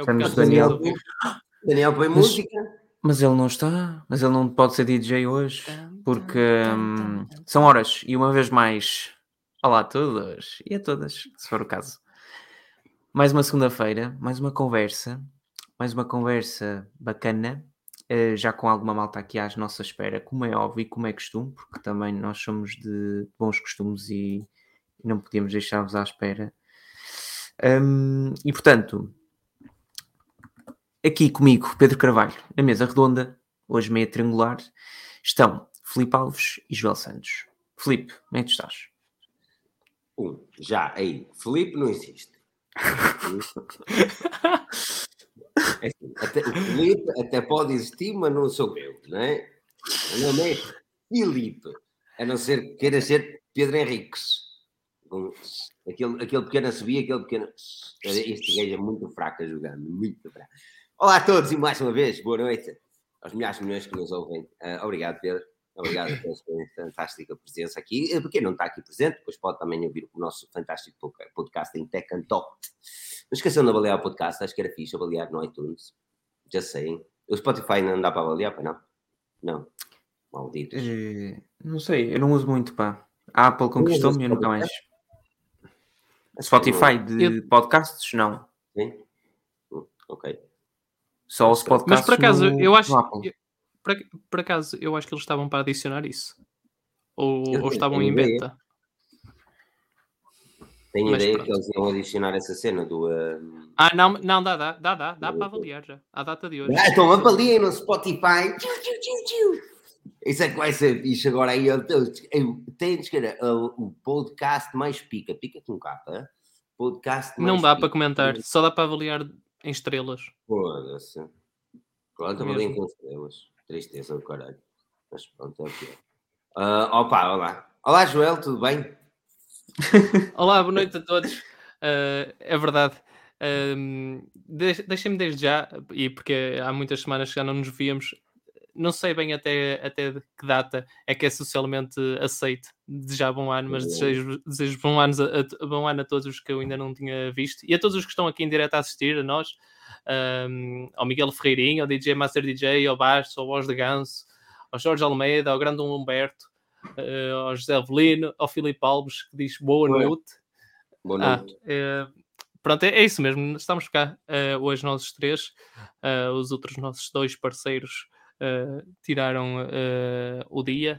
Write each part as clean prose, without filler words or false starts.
por Estamos acaso Daniel. Daniel põe música. Mas ele não está, mas ele não pode ser DJ hoje, porque são horas, e uma vez mais, olá a todos e a todas, se for o caso. Mais uma segunda-feira, mais uma conversa bacana, já com alguma malta aqui à nossa espera, como é óbvio e como é costume, porque também nós somos de bons costumes e não podíamos deixar-vos à espera. E portanto... Aqui comigo, Pedro Carvalho, na mesa redonda, hoje meia triangular, estão Filipe Alves e Joel Santos. Filipe, como é que tu estás? Já, aí, Filipe não existe. É assim, o Filipe até pode existir, mas não sou eu, não é? O meu nome é Filipe, a não ser que queira ser Pedro Henriques. Aquele pequeno subia, aquele pequeno... Este gajo é muito fraco a jogando, muito fraco. Olá a todos e mais uma vez, boa noite aos milhões que nos ouvem. Obrigado, Pedro. Obrigado pela sua fantástica presença aqui. Para quem não está aqui presente, depois pode também ouvir o nosso fantástico podcast em Tech and Talk. Não esqueçam de avaliar o podcast, acho que era fixe avaliar no iTunes. Já sei. O Spotify não dá para avaliar, não? Não. Malditos. Não sei, eu não uso muito, pá. A Apple conquistou-me e eu nunca mais. Spotify de podcasts, não. Sim? Ok. Só os podcasts. Mas por acaso, eu acho... Apple. Por acaso, eu acho que eles estavam para adicionar isso. Ou estavam em beta. Tenho ideia que eles iam adicionar essa cena do... Não, dá para avaliar já, à data de hoje. Então avaliem no Spotify. Isso é que vai ser fixe agora aí. Tens que era o podcast mais pica com capa. Podcast mais não dá para comentar, só dá para avaliar em estrelas. Foda-se. Pronto, avaliem com estrelas. Tristeza do caralho. Mas pronto, é o que é. Olá. Olá, Joel, tudo bem? Olá, boa noite a todos. É verdade. Deixem-me desde já, e porque há muitas semanas que já não nos víamos, não sei bem até de que data é que é socialmente aceito desejar bom ano, mas desejo bom ano a todos os que eu ainda não tinha visto e a todos os que estão aqui em direto a assistir, a nós, ao Miguel Ferreirinho, ao DJ Master DJ, ao Bastos, ao Voz de Ganso, ao Jorge Almeida, ao Grande Humberto, ao José Avelino, ao Filipe Alves, que diz boa noite. Boa noite. Pronto, é isso mesmo. Estamos cá hoje nós os três. Os outros nossos dois parceiros tiraram o dia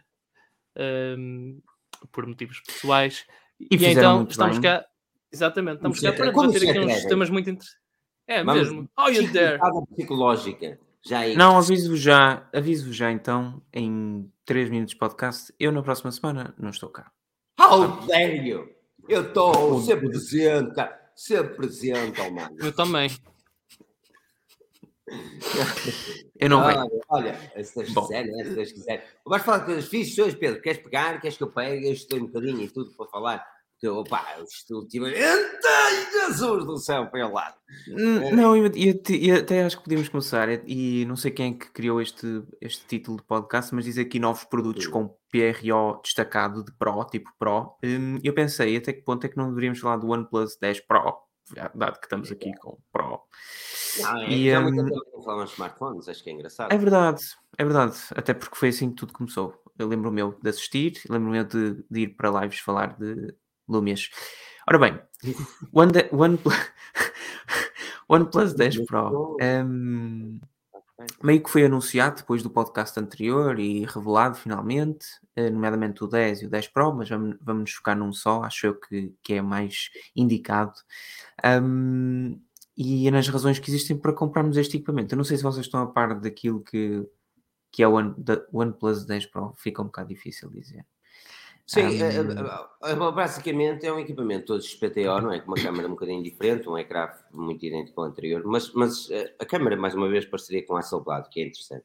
por motivos pessoais. E então estamos cá. Exatamente, estamos cá para debater aqui uns temas muito interessantes. É mesmo. Psicológica. Não, aviso-vos já então, em 3 minutos de podcast, eu na próxima semana não estou cá. How dare you? Eu estou sempre presente, cara. Sempre presente, mano. Eu também. Eu não venho. Olha, se Deus quiser. Vais falar de coisas fixas hoje, Pedro? Queres pegar? Queres que eu pegue? Eu estou um bocadinho e tudo para falar. Porque, ultimamente... Jesus do céu, para o lado. Não, e até acho que podíamos começar, e não sei quem é que criou este título de podcast, mas diz aqui novos produtos com PRO destacado de Pro, tipo Pro. Eu pensei, até que ponto é que não deveríamos falar do OnePlus 10 Pro, dado que estamos aqui com Pro. Já muito tempo não falamos de smartphones, acho que é engraçado. É verdade, até porque foi assim que tudo começou. Eu lembro-me de assistir, lembro-me de ir para lives falar de Lumias. Ora bem, OnePlus 10 Pro meio que foi anunciado depois do podcast anterior e revelado finalmente, nomeadamente o 10 e o 10 Pro, mas vamos nos focar num só, acho eu que é mais indicado. E nas razões que existem para comprarmos este equipamento. Eu não sei se vocês estão a par daquilo que é o OnePlus 10 Pro, fica um bocado difícil dizer. Sim, basicamente é um equipamento todo XPTO, não é? Com uma câmera um bocadinho diferente, um ecrã muito idêntico ao anterior, mas a câmera, mais uma vez, parceria com a Hasselblad, que é interessante.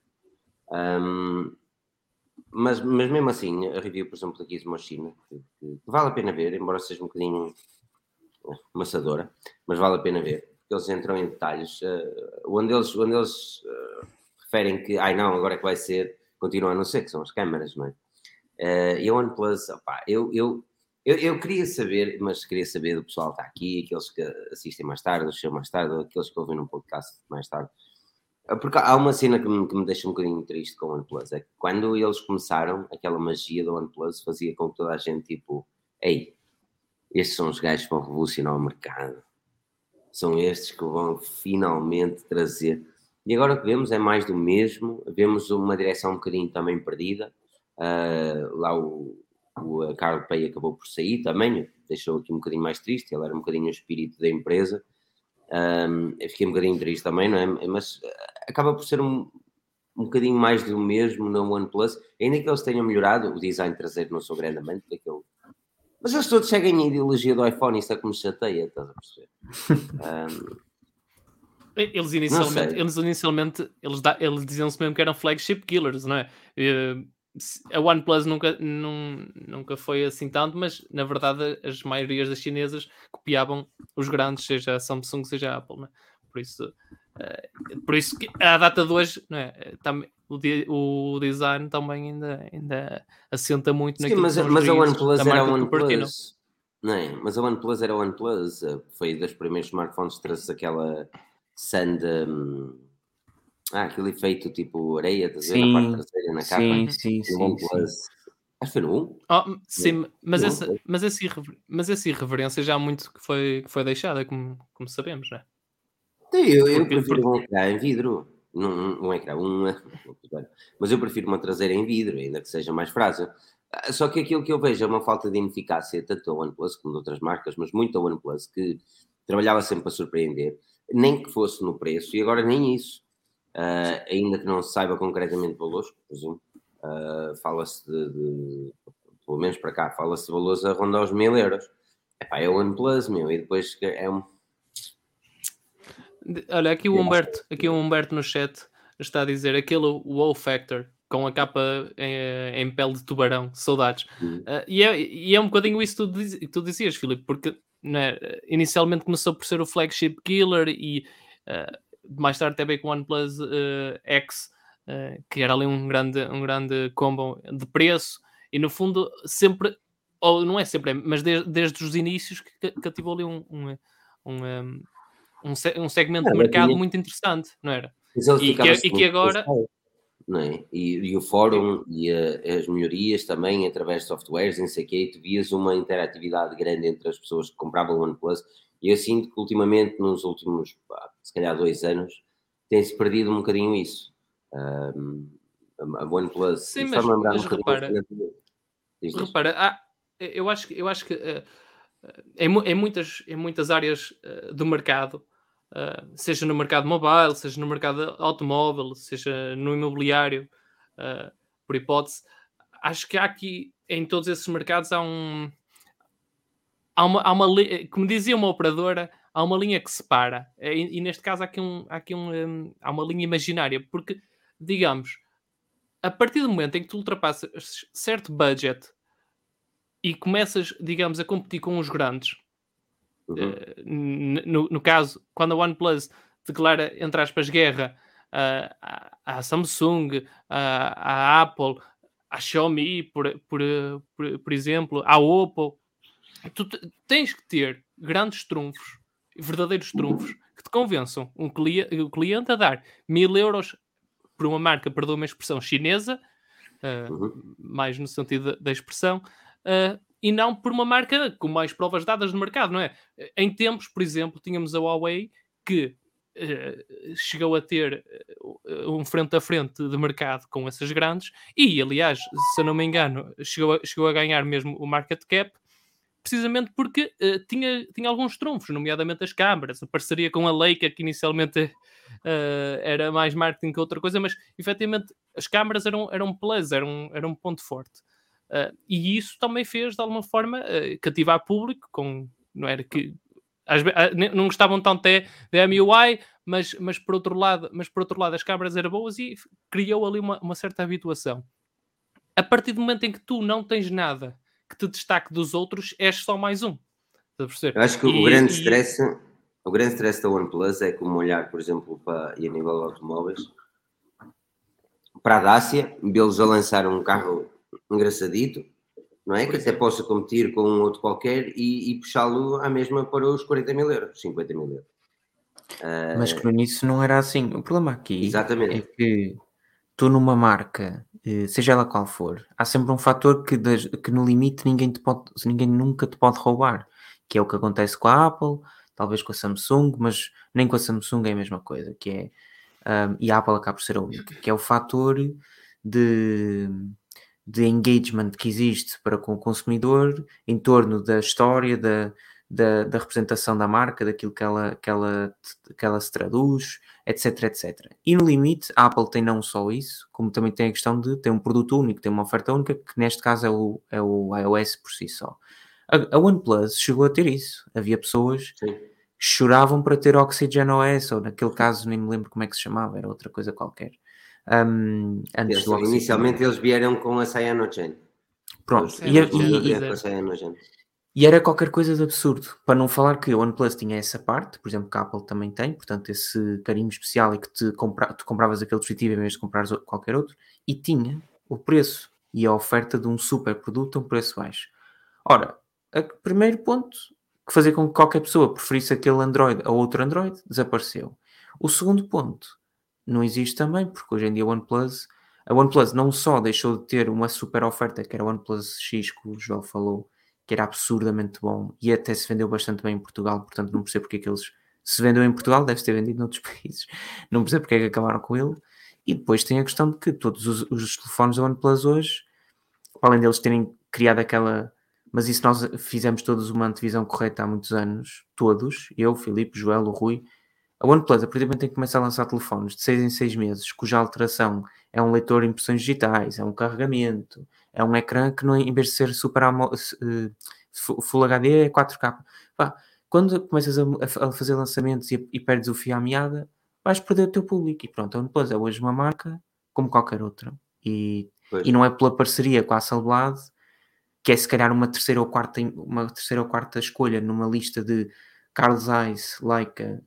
Mas mesmo assim, a review, por exemplo, da Gizmo China, que vale a pena ver, embora seja um bocadinho amassadora, mas vale a pena ver, porque eles entram em detalhes, onde eles referem que, não, agora é que vai ser, continua a não ser, que são as câmaras, não é? E a OnePlus, eu Eu queria saber, mas queria saber do pessoal que está aqui, aqueles que assistem mais tarde, ou chegam mais tarde, ou aqueles que ouvem um podcast mais tarde. Porque há uma cena que me deixa um bocadinho triste com o OnePlus, é que quando eles começaram, aquela magia do OnePlus fazia com que toda a gente, tipo, ei, estes são os gajos que vão revolucionar o mercado. São estes que vão finalmente trazer. E agora o que vemos é mais do mesmo, vemos uma direção um bocadinho também perdida. Lá o Carl Pei acabou por sair também, deixou aqui um bocadinho mais triste, ele era um bocadinho o espírito da empresa. Eu fiquei um bocadinho triste também, não é? Mas acaba por ser um bocadinho mais do mesmo no OnePlus, ainda que eles tenham melhorado, o design traseiro não sou grande amante daquele. Mas eles todos seguem a ideologia do iPhone, isso é que me chateia, estás a perceber? Eles inicialmente eles diziam-se mesmo que eram flagship killers, não é? A OnePlus nunca foi assim tanto, mas na verdade as maiorias das chinesas copiavam os grandes, seja a Samsung, seja a Apple, não é? Por isso que à data de hoje, não é? O design também ainda assenta muito naquilo que são os mas a raízes OnePlus da era a marca Cupertino. OnePlus, não é? Mas a OnePlus era a OnePlus, foi dos primeiros smartphones que trouxe aquela sand, aquele efeito tipo areia, estás a ver, na parte traseira, na capa. Sim. OnePlus, acho que foi no 1. Sim, mas essa irreverência já há muito que foi deixada, como sabemos, não é? Eu prefiro um ecrã em vidro, mas eu prefiro uma traseira em vidro, ainda que seja mais frágil. Só que aquilo que eu vejo é uma falta de eficácia, tanto da OnePlus como de outras marcas, mas muito da OnePlus, que trabalhava sempre para surpreender, nem que fosse no preço, e agora nem isso. Ainda que não se saiba concretamente valores, presumo, fala-se de pelo menos para cá, fala-se de valores a rondar os 1000 euros. É o OnePlus, e depois é um... Olha, aqui o Humberto no chat está a dizer aquele wow factor com a capa em pele de tubarão, saudades. E é um bocadinho isso que tu dizias, Filipe, porque né, inicialmente começou por ser o flagship killer e mais tarde até veio com o OnePlus X, que era ali um grande combo de preço, e no fundo sempre, ou não é sempre, mas desde os inícios que cativou ali um segmento de mercado muito interessante, não era? E que agora... Não é? E o fórum e as melhorias também através de softwares, não sei o quê, tu vias uma interatividade grande entre as pessoas que compravam o OnePlus, e eu sinto que ultimamente, nos últimos, se calhar 2 anos, tem-se perdido um bocadinho isso. A OnePlus... Sim, mas repara, eu acho que em muitas áreas do mercado, seja no mercado mobile, seja no mercado automóvel, seja no imobiliário, por hipótese, acho que há aqui, em todos esses mercados, há uma como dizia uma operadora, há uma linha que separa, e neste caso há uma linha imaginária, porque, digamos, a partir do momento em que tu ultrapassas certo budget e começas, digamos, a competir com os grandes, no caso, quando a OnePlus declara, entre aspas, guerra à Samsung, à Apple, à Xiaomi, por exemplo, à Oppo, tu tens que ter grandes trunfos, verdadeiros trunfos, que te convençam o cliente a dar 1000 euros por uma marca, perdoa-me a expressão, chinesa, mais no sentido da expressão, e não por uma marca com mais provas dadas no mercado, não é? Em tempos, por exemplo, tínhamos a Huawei que chegou a ter um frente a frente de mercado com essas grandes e, aliás, se eu não me engano, chegou a ganhar mesmo o market cap, precisamente porque tinha alguns trunfos, nomeadamente as câmaras, a parceria com a Leica, que inicialmente era mais marketing que outra coisa, mas efetivamente as câmaras eram plus, eram um ponto forte. E isso também fez, de alguma forma, cativar público, não era que não gostavam tanto da MUI, mas por outro lado as câmaras eram boas e criou ali uma certa habituação. A partir do momento em que tu não tens nada que te destaque dos outros, és só mais um. Eu acho que o grande stress da OnePlus é como olhar, por exemplo, e a nível de automóveis, para a Dacia, vê-los a lançar um carro engraçadito, não é? Que até possa competir com um outro qualquer e puxá-lo à mesma para os 40 mil euros, 50 mil euros. Mas que no início não era assim. O problema aqui Exatamente. é que tu numa marca, seja ela qual for, há sempre um fator que no limite ninguém nunca te pode roubar, que é o que acontece com a Apple, talvez com a Samsung, mas nem com a Samsung é a mesma coisa, que é, e a Apple acaba por ser a única, que é o fator de engagement que existe para com o consumidor em torno da história, da representação da marca, daquilo que ela se traduz, etc, etc. E no limite, a Apple tem não só isso, como também tem a questão de ter um produto único, ter uma oferta única, que neste caso é o iOS por si só. A OnePlus chegou a ter isso. Havia pessoas Sim. que choravam para ter Oxygen OS, ou naquele caso nem me lembro como é que se chamava, era outra coisa qualquer. Antes do Oxygen. Inicialmente eles vieram com a Cyanogen. Pronto. E era qualquer coisa de absurdo. Para não falar que a OnePlus tinha essa parte, por exemplo, que a Apple também tem, portanto, esse carinho especial e que tu compravas aquele dispositivo em vez de comprares qualquer outro, e tinha o preço e a oferta de um super produto a um preço baixo. Ora, o primeiro ponto que fazia com que qualquer pessoa preferisse aquele Android a outro Android desapareceu. O segundo ponto não existe também, porque hoje em dia a OnePlus não só deixou de ter uma super oferta, que era o OnePlus X, que o João falou, que era absurdamente bom e até se vendeu bastante bem em Portugal, portanto não percebo porque é que eles se vendeu em Portugal, deve ter vendido noutros países, não percebo porque é que acabaram com ele. E depois tem a questão de que todos os telefones da OnePlus hoje, além deles terem criado aquela, mas isso nós fizemos todos uma antevisão correta há muitos anos, todos, eu, Filipe, Joel, o Rui. A OnePlus, a partir do momento em que começa a lançar telefones de 6 em 6 meses, cuja alteração é um leitor de impressões digitais, é um carregamento, é um ecrã que, não, em vez de ser Super Full HD, é 4K. Pá, quando começas a fazer lançamentos e perdes o fio à meada, vais perder o teu público. E pronto, a OnePlus é hoje uma marca como qualquer outra. E não é pela parceria com a Hasselblad, que é se calhar uma terceira ou quarta escolha numa lista de Carl Zeiss, Leica,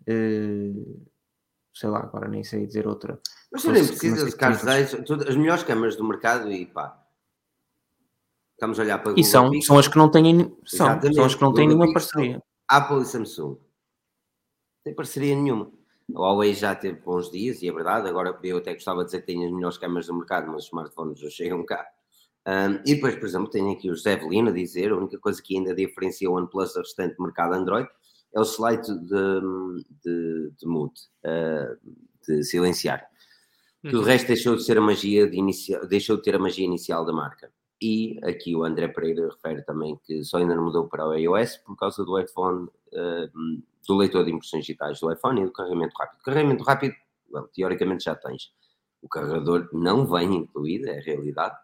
sei lá, agora nem sei dizer outra. Mas tu nem precisas de Carl Zeiss, as melhores câmaras do mercado e pá. Estamos a olhar para Google Pixel. São as que não têm, são as que não têm nenhuma Pixel, parceria. Apple e Samsung. Não tem parceria nenhuma. A Huawei já teve bons dias, e é verdade, agora eu até gostava de dizer que tem as melhores câmaras do mercado, mas os smartphones já chegam cá. E depois, por exemplo, tenho aqui o José Velino a dizer, a única coisa que ainda diferencia o OnePlus do restante mercado Android é o slide de mute, de silenciar. Tudo o resto deixou de ter a magia inicial da marca. E aqui o André Pereira refere também que só ainda não mudou para o iOS por causa do iPhone, do leitor de impressões digitais do iPhone e do carregamento rápido. O carregamento rápido, well, teoricamente já tens. O carregador não vem incluído, é a realidade.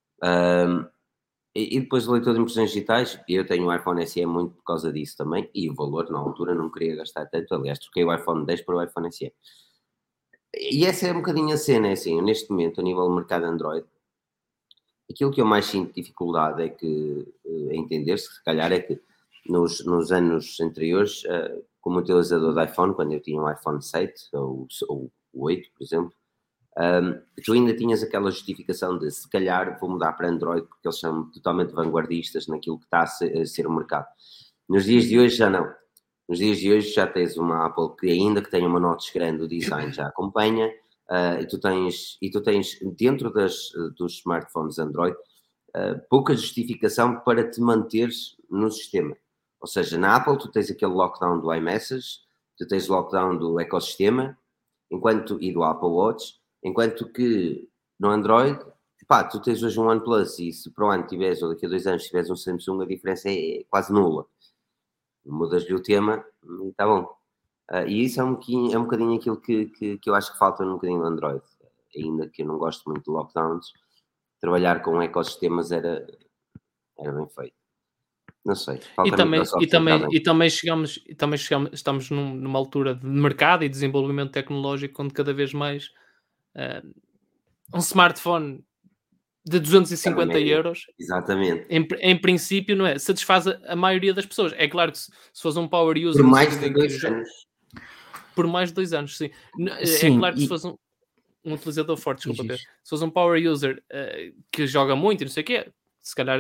E depois o leitor de impressões digitais, eu tenho o iPhone SE muito por causa disso também, e o valor na altura não queria gastar tanto, aliás, troquei o iPhone 10 para o iPhone SE. E essa é um bocadinho a cena, é assim, neste momento, a nível do mercado Android, aquilo que eu mais sinto dificuldade é que, a entender, se calhar, é que nos anos anteriores, como utilizador de iPhone, quando eu tinha um iPhone 7 ou 8, por exemplo, tu ainda tinhas aquela justificação de, se calhar, vou mudar para Android porque eles são totalmente vanguardistas naquilo que está a ser o mercado. Nos dias de hoje já não. Nos dias de hoje já tens uma Apple que, ainda que tenha uma notch grande, o design já acompanha, e tu tens dentro dos smartphones Android pouca justificação para te manteres no sistema. Ou seja, na Apple tu tens aquele lockdown do iMessage, tu tens o lockdown do ecossistema, e do Apple Watch, enquanto que no Android, pá, tu tens hoje um OnePlus e se para o ano tiveres, ou daqui a 2 anos tiveres um Samsung, a diferença é quase nula. Mudas-lhe o tema e está bom. E isso é um bocadinho aquilo que eu acho que falta um bocadinho no Android. Ainda que eu não gosto muito de lockdowns, trabalhar com ecossistemas era bem feito. Não sei. Estamos numa altura de mercado e desenvolvimento tecnológico onde cada vez mais um smartphone de 250 euros, exatamente, em princípio, não é? Satisfaz a maioria das pessoas. É claro que se fosse um power user... Por mais de 2 anos. Por mais de 2 anos, sim. É claro que se fosse um utilizador forte, desculpa, Pedro. Se fosse um power user que joga muito e não sei o quê, se calhar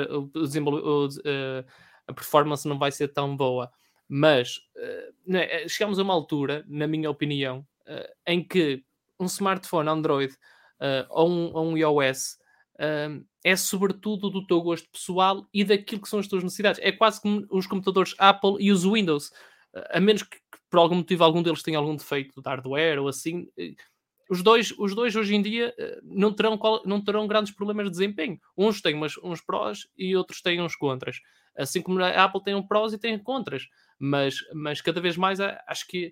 a performance não vai ser tão boa. Mas chegamos a uma altura, na minha opinião, em que um smartphone Android ou um iOS é sobretudo do teu gosto pessoal e daquilo que são as tuas necessidades. É quase como os computadores Apple e os Windows. A menos que por algum motivo algum deles tenha algum defeito de hardware ou assim, os dois hoje em dia não terão grandes problemas de desempenho. Uns têm uns prós e outros têm uns contras. Assim como a Apple tem um prós e tem contras. Mas cada vez mais acho que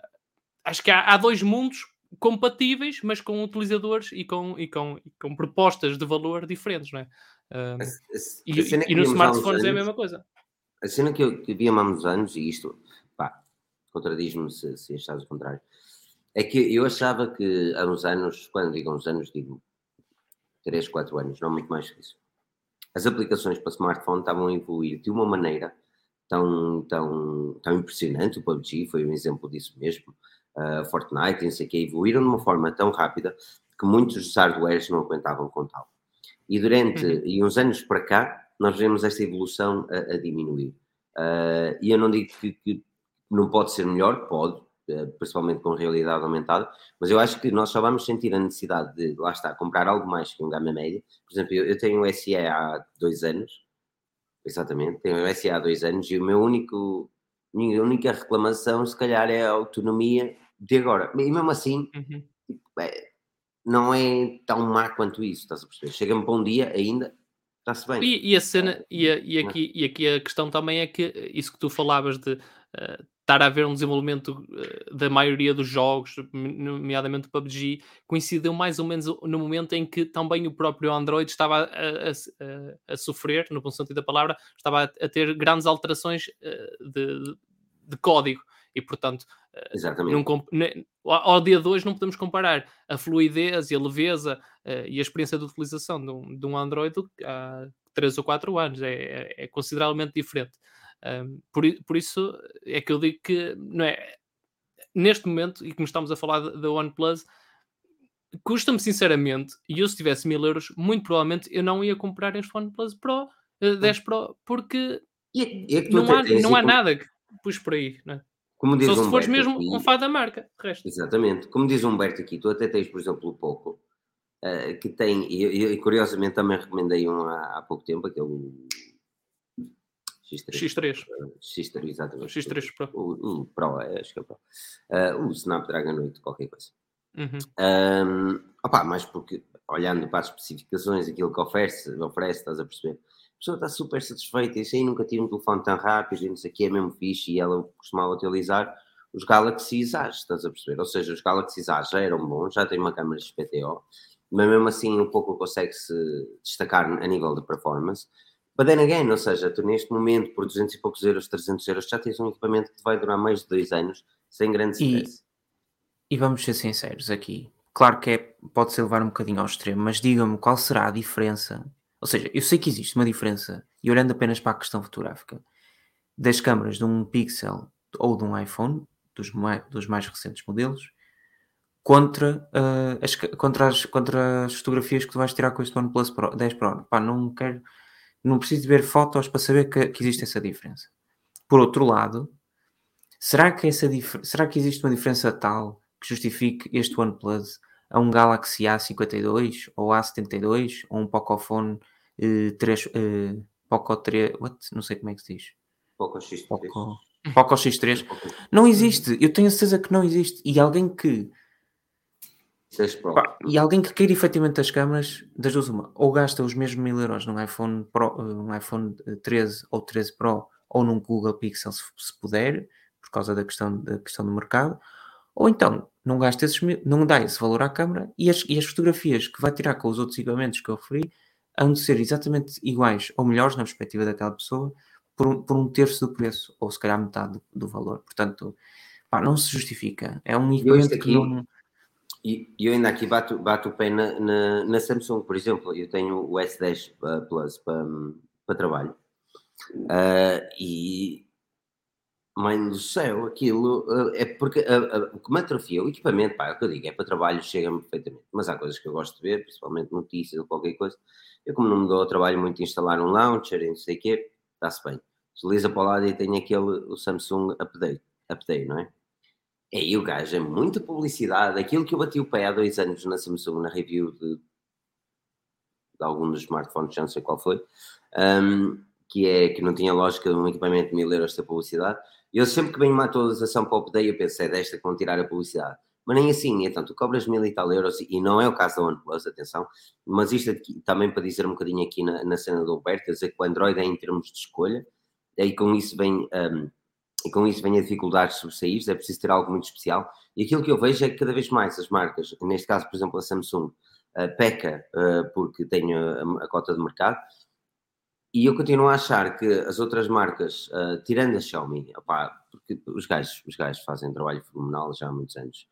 há dois mundos compatíveis, mas com utilizadores e com propostas de valor diferentes, não é? E nos smartphones é a mesma coisa. A cena que víamos há uns anos, e isto, contradiz-me se achares o contrário, é que eu achava que há uns anos, quando digo uns anos, digo 3, 4 anos, não muito mais que isso, as aplicações para smartphone estavam a evoluir de uma maneira tão impressionante. O PUBG foi um exemplo disso mesmo, Fortnite, não sei o que, evoluíram de uma forma tão rápida que muitos dos hardwares não aguentavam com tal. E e uns anos para cá, nós vemos esta evolução a diminuir. E eu não digo que não pode ser melhor, pode, principalmente com realidade aumentada, mas eu acho que nós só vamos sentir a necessidade de, lá está, comprar algo mais que um gama média. Por exemplo, eu tenho o SE há 2 anos, exatamente, tenho o SE há 2 anos, e a minha única reclamação, se calhar, é a autonomia de agora. E mesmo assim, não é tão má quanto isso, estás a perceber? Chega-me para um dia ainda, está-se bem. E a cena, aqui a questão também é que isso que tu falavas de estar a haver um desenvolvimento da maioria dos jogos, nomeadamente o PUBG, coincidiu mais ou menos no momento em que também o próprio Android estava a sofrer, no bom sentido da palavra, estava a ter grandes alterações de código. E, portanto, ao dia de hoje não podemos comparar a fluidez e a leveza e a experiência de utilização de um Android há 3 ou 4 anos. É consideravelmente diferente. Por isso é que eu digo que não é, neste momento, e como estamos a falar da OnePlus, custa-me sinceramente, e eu se tivesse 1000 euros, muito provavelmente eu não ia comprar este OnePlus Pro 10 Pro, porque não há nada que puxe por aí, não é? Só se fores mesmo aqui, um fã da marca. Resto. Exatamente. Como diz o Humberto aqui, tu até tens, por exemplo, o Poco, que tem, e curiosamente também recomendei um há pouco tempo, aquele X3. X3, exatamente. O X3 Pro. O Pro, acho que é o Pro. O Snapdragon 8, qualquer coisa. Mas porque, olhando para as especificações, aquilo que oferece, estás a perceber? A pessoa está super satisfeita. Isso aí, nunca tive um telefone tão rápido, e não sei o que, é mesmo fixe. E ela costumava utilizar os Galaxy A, estás a perceber? Ou seja, os Galaxy A já eram bons, já têm uma câmera XPTO, mas mesmo assim um pouco consegue-se destacar a nível de performance. But then again, ou seja, tu neste momento, por 200 e poucos euros, 300 euros, já tens um equipamento que te vai durar mais de 2 anos, sem grande stress. E vamos ser sinceros aqui. Claro que pode-se levar um bocadinho ao extremo, mas digam-me qual será a diferença. Ou seja, eu sei que existe uma diferença, e olhando apenas para a questão fotográfica, das câmaras de um Pixel ou de um iPhone, dos mais recentes modelos, contra as fotografias que tu vais tirar com este OnePlus 10 Pro. Não preciso ver fotos para saber que existe essa diferença. Por outro lado, será que existe uma diferença tal que justifique este OnePlus a um Galaxy A52 ou A72 ou um Pocophone 3, Poco 3, não sei como é que se diz. Poco X3. Poco X3. Não existe. Eu tenho a certeza que não existe. E alguém que queira efetivamente as câmaras, das duas uma, ou gasta os mesmos 1000 euros num iPhone Pro, um iPhone 13 ou 13 Pro, ou num Google Pixel, se puder, por causa da questão do mercado, ou então não dá esse valor à câmara e as fotografias que vai tirar com os outros equipamentos que eu referi hão de ser exatamente iguais ou melhores na perspectiva daquela pessoa por um terço do preço, ou se calhar metade do valor. Portanto, não se justifica. É um equipamento que não... E eu ainda aqui bato o pé na Samsung, por exemplo. Eu tenho o S10 Plus para trabalho. E mãe do céu, aquilo é porque o que me atrofia, o equipamento, pá, é o que eu digo, é para trabalho, chega-me perfeitamente. Mas há coisas que eu gosto de ver, principalmente notícias ou qualquer coisa. Eu, como não me dou ao trabalho muito de instalar um launcher e não sei o quê, está-se bem. Desliza para o lado e tem o Samsung Update, não é? E aí o gajo é muita publicidade. Aquilo que eu bati o pé há 2 anos na Samsung, na review de algum dos smartphones, já não sei qual foi, que não tinha lógica um equipamento de 1000 € ter publicidade. Eu sempre que venho uma atualização para o update, eu penso, é desta que vão tirar a publicidade. Mas nem assim, então tu cobras 1000 e tal euros, e não é o caso da OnePlus, atenção, mas isto aqui, também para dizer um bocadinho aqui na cena do Alberto, quer dizer que o Android é em termos de escolha, e com isso vem a dificuldade de sobressair, é preciso ter algo muito especial, e aquilo que eu vejo é que cada vez mais as marcas, neste caso, por exemplo, a Samsung, peca porque tem a cota de mercado, e eu continuo a achar que as outras marcas, tirando a Xiaomi, opá, porque os gajos fazem um trabalho fenomenal já há muitos anos.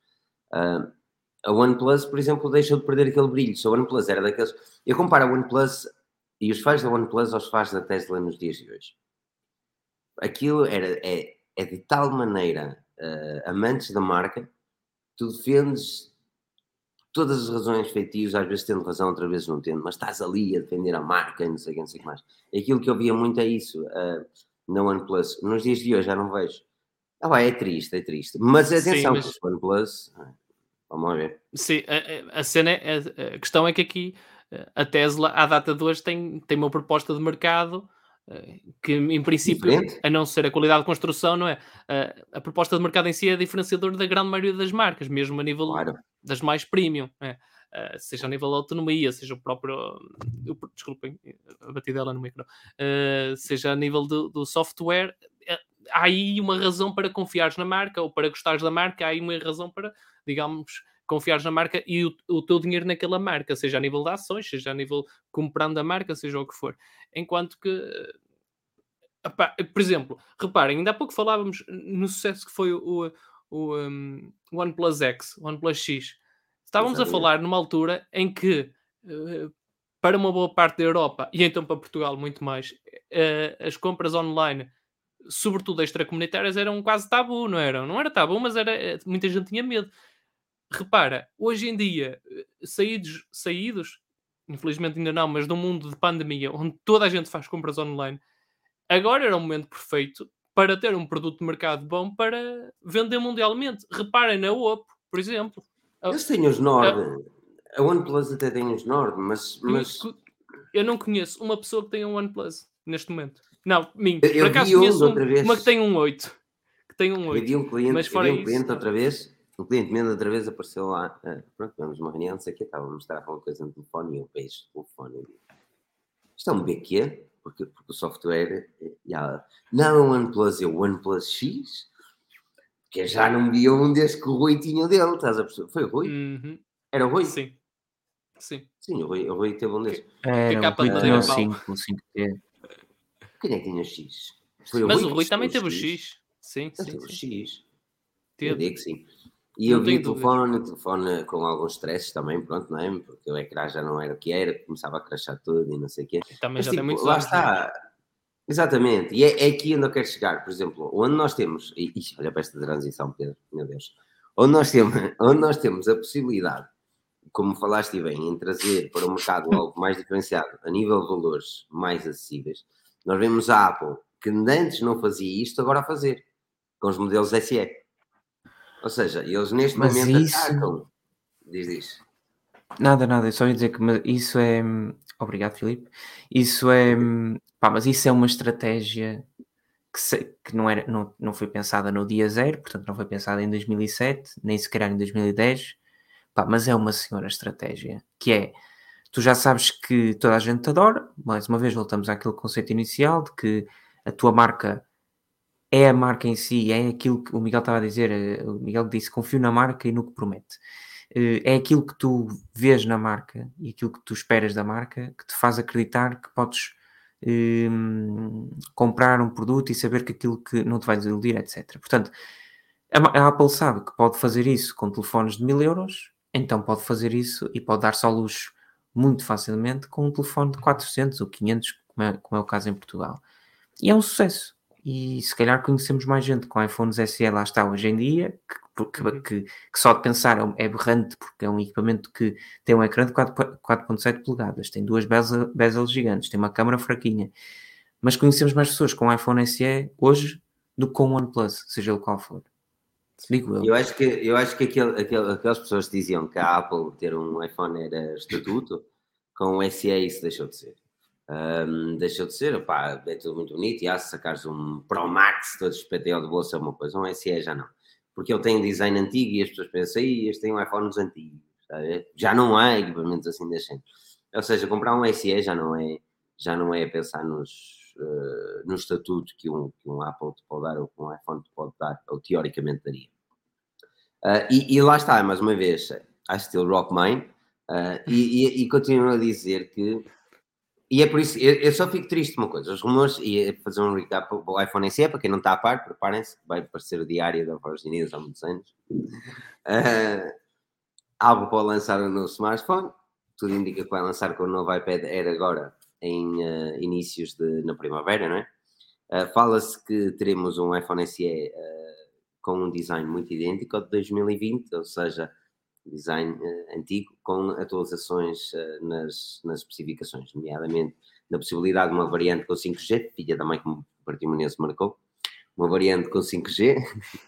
A OnePlus, por exemplo, deixou de perder aquele brilho. Se a OnePlus era daqueles... Eu comparo a OnePlus e os fãs da OnePlus aos fãs da Tesla nos dias de hoje. Aquilo é de tal maneira amantes da marca, tu defendes todas as razões feitios, às vezes tendo razão, outras vezes não tendo, mas estás ali a defender a marca, não sei o que mais. Aquilo que eu via muito é isso na OnePlus. Nos dias de hoje já não vejo. É triste. Mas atenção, Sim, mas... o OnePlus... Vamos ver. Sim, a questão é que aqui a Tesla, à data de hoje, tem uma proposta de mercado que, em princípio, Diferente? a não ser a qualidade de construção, não é? A proposta de mercado em si é diferenciador da grande maioria das marcas, mesmo a nível Claro. das mais premium, é? Seja a nível de autonomia, seja o próprio... desculpem, a batidela no micro. Seja a nível do software, há aí uma razão para confiares na marca, ou para gostares da marca, há aí uma razão para, digamos, confiares na marca e o teu dinheiro naquela marca, seja a nível de ações, seja a nível comprando a marca, seja o que for. Enquanto que, por exemplo, reparem, ainda há pouco falávamos no sucesso que foi o OnePlus X, o OnePlus X. Estávamos a falar numa altura em que, para uma boa parte da Europa, e então para Portugal muito mais, as compras online, sobretudo extracomunitárias, eram quase tabu, não eram? Não era tabu, mas muita gente tinha medo. Repara, hoje em dia, saídos, infelizmente ainda não, mas de um mundo de pandemia, onde toda a gente faz compras online, agora era o momento perfeito para ter um produto de mercado bom para vender mundialmente. Reparem na Oppo, por exemplo. Eles têm os Nord. A OnePlus até tem os Nord, mas... Eu não conheço uma pessoa que tenha um OnePlus neste momento. Não, minto. Eu Por acaso vi conheço outra vez. uma que tem um 8. Que tem um 8. Eu vi um cliente, mas fora cliente outra vez. Um cliente meu outra vez apareceu lá. Pronto, tivemos uma reunião, não sei o que, estava a mostrar alguma coisa no telefone e eu vejo o telefone e digo: isto é um BQ? Porque o software... Não, OnePlus, OnePlus X? Porque eu já não via um desde que o Rui tinha dele, estás a perceber? Foi o Rui? Uhum. Era o Rui? Sim, o Rui teve um desses. Que capa de madeira pau. 5T. Quem é que tinha o X? Foi o Mas Rui o Rui também teve o X. Sim. Teve o X. Teve. Eu digo que sim. E eu vi o telefone com alguns stresses também, pronto, não é? Porque o ecrã já não era o que era, começava a crashar tudo e não sei o quê. Também mas já tipo, tem muitos lá anos. está. Exatamente. E é aqui onde eu quero chegar, por exemplo, onde nós temos... olha para esta transição, Pedro, meu Deus. Onde nós temos a possibilidade, como falaste bem, em trazer para o mercado algo mais diferenciado, a nível de valores mais acessíveis, nós vemos a Apple, que antes não fazia isto, agora a fazer, com os modelos SE. Ou seja, eles neste momento atacam... Diz. Nada, eu só ia dizer que isso é... Obrigado, Filipe. Isso é... mas isso é uma estratégia que não foi pensada no dia zero, portanto não foi pensada em 2007, nem sequer em 2010, mas é uma senhora estratégia, que é... Tu já sabes que toda a gente te adora. Mais uma vez voltamos àquele conceito inicial de que a tua marca é a marca em si, é aquilo que o Miguel estava a dizer. O Miguel disse: confio na marca e no que promete. É aquilo que tu vês na marca e aquilo que tu esperas da marca que te faz acreditar que podes comprar um produto e saber que aquilo que não te vai desiludir, etc. Portanto, a Apple sabe que pode fazer isso com telefones de 1000€, então pode fazer isso e pode dar-se ao luxo muito facilmente com um telefone de 400 ou 500, como é o caso em Portugal. E é um sucesso. e se calhar conhecemos mais gente com iPhones SE, lá está, hoje em dia, que só de pensar é aberrante, porque é um equipamento que tem um ecrã de 4.7 polegadas, tem duas bezels gigantes, tem uma câmera fraquinha, mas conhecemos mais pessoas com iPhone SE hoje do que com o OnePlus, seja ele qual for. Digo eu. Eu acho que aquelas pessoas que diziam que a Apple ter um iPhone era estatuto, com o SE isso deixou de ser. Deixou de ser, opá, é tudo muito bonito, e se sacares um Pro Max todo espetado de bolsa é uma coisa, um SE já não. Porque ele tem um design antigo e as pessoas pensam, este tem um iPhones antigos, sabe? Já não há equipamentos assim desse género. Ou seja, comprar um SE já não é pensar no estatuto que um Apple te pode dar ou que um iPhone te pode dar, ou teoricamente daria. E lá está, mais uma vez, I still rock mine, e continuo a dizer que, e é por isso, eu só fico triste uma coisa, os rumores, e fazer um recap do iPhone SE, para quem não está a par, preparem-se, vai aparecer o diário da Virgin News há muitos anos. A Apple pode lançar um novo smartphone, tudo indica que vai lançar com o novo iPad Air agora, em inícios na primavera, não é? Fala-se que teremos um iPhone SE com um design muito idêntico ao de 2020, ou seja, design antigo, com atualizações nas especificações, nomeadamente na possibilidade de uma variante com 5G, filha da mãe que o Portimonense marcou, uma variante com 5G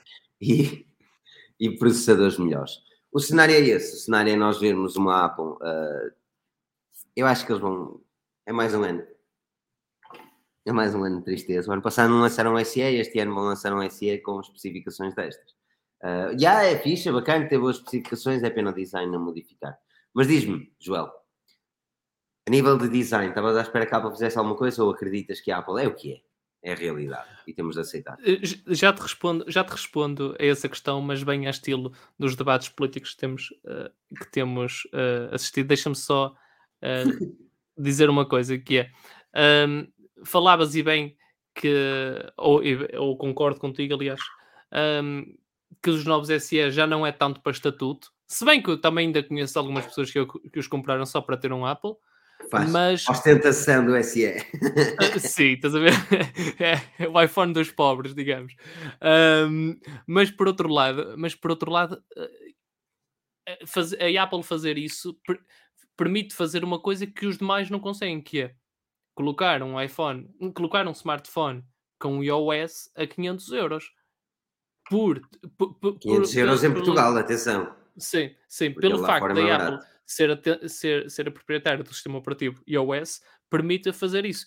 e processadores melhores. O cenário é esse, o cenário é nós vermos uma Apple, eu acho que eles vão, é mais um ano de tristeza. O ano passado não lançaram um SE, este ano vão lançar um SE com especificações destas. Já é fixe, é bacana, tem boas especificações, é pena o design não modificar. Mas diz-me, Joel, a nível de design, estavas à espera que a Apple fizesse alguma coisa ou acreditas que a Apple é o que é? É a realidade e temos de aceitar. Já te respondo a essa questão, mas bem a estilo dos debates políticos que temos assistido. Deixa-me só dizer uma coisa, que é... falavas e bem que, ou concordo contigo, aliás, que os novos SE já não é tanto para estatuto, se bem que eu também ainda conheço algumas pessoas que os compraram só para ter um Apple. Mas ostentação do SE. sim, estás a ver? É o iPhone dos pobres, digamos. Mas por outro lado, a Apple fazer isso permite fazer uma coisa que os demais não conseguem, que é colocar um smartphone com iOS a 500 euros. 500 euros em Portugal, atenção. Sim, pelo facto da Apple ser a proprietária do sistema operativo iOS, permite fazer isso.